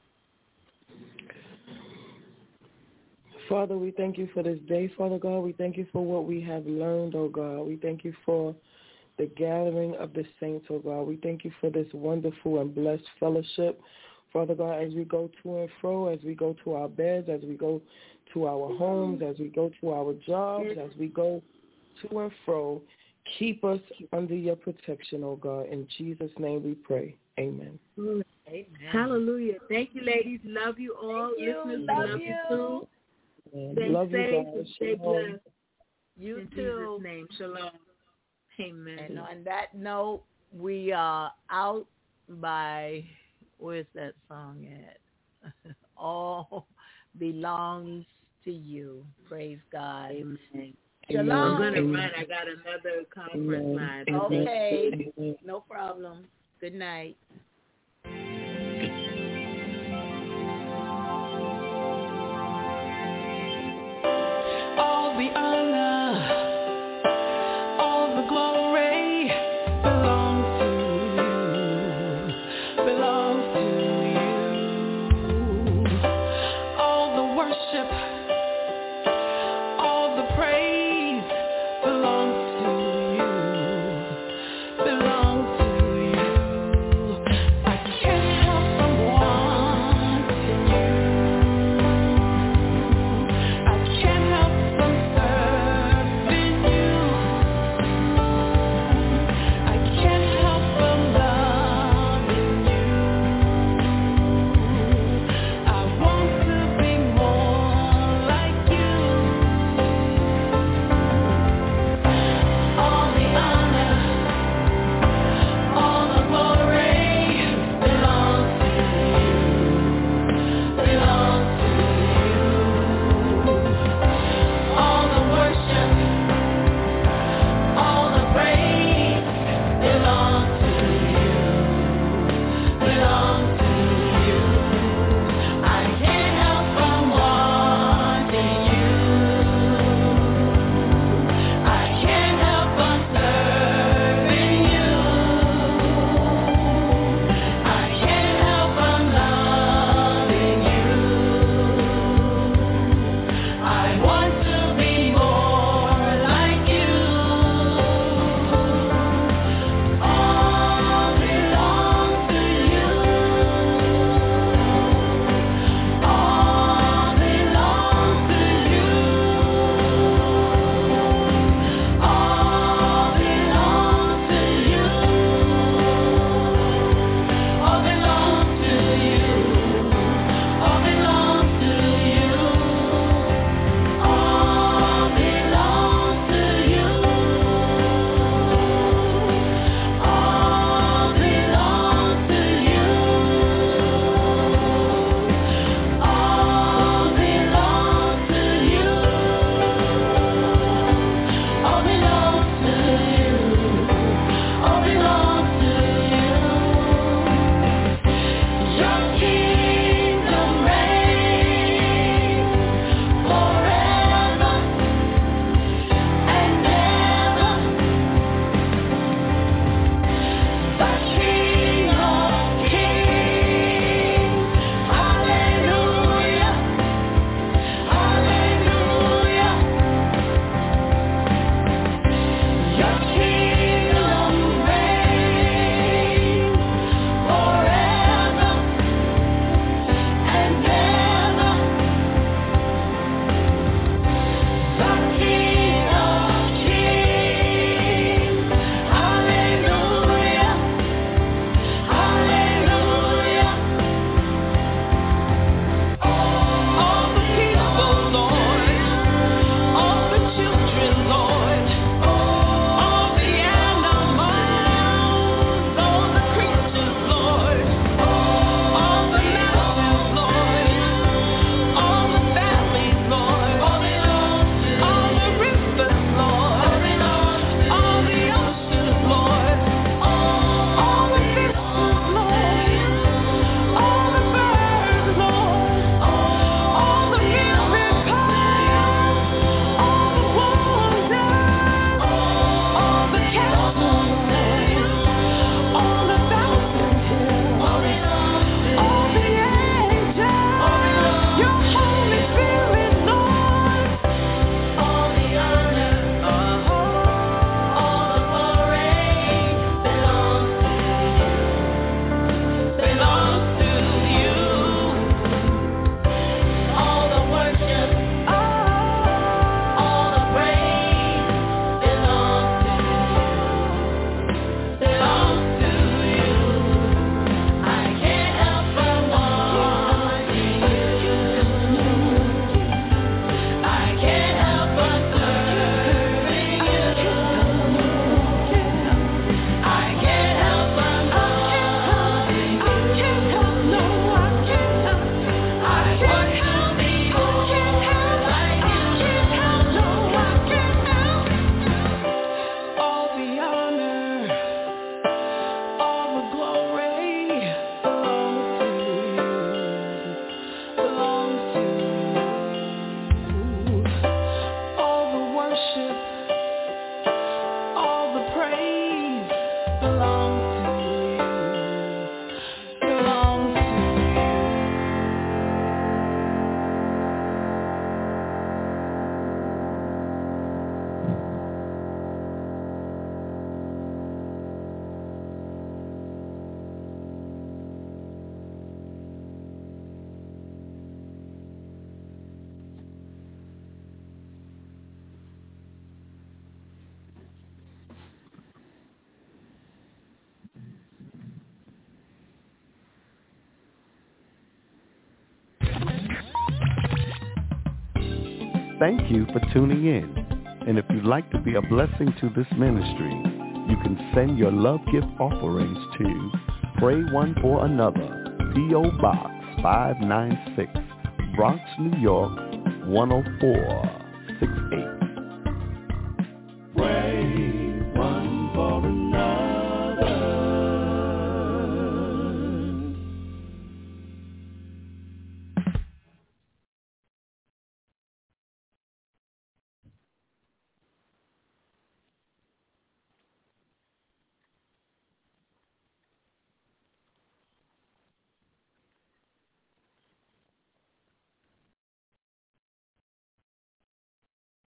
Father, we thank you for this day, Father God. We thank you for what we have learned, oh God. We thank you for the gathering of the saints, oh God. We thank you for this wonderful and blessed fellowship. Father God, as we go to and fro, as we go to our beds, as we go to our homes, as we go to our jobs, as we go to and fro, keep us under your protection, oh God. In Jesus' name we pray. Amen. Amen. Hallelujah. Thank you, ladies. Love you all. Thank you. Listeners, Love you too. Stay Love safe you guys. and stay blessed. You In too. Jesus' name. Shalom. Amen. And on that note, we are out by, where's that song at? all belongs to you. Praise God. Amen. Shalom. I'm going to run. I got another conference line. Okay. No problem. Good night. All the honor, all the glory belongs to you. All the worship, all the praise belongs to you. Thank you for tuning in. And if you'd like to be a blessing to this ministry, you can send your love gift offerings to Pray One for Another, P.O. Box 596, Bronx, New York, 10468.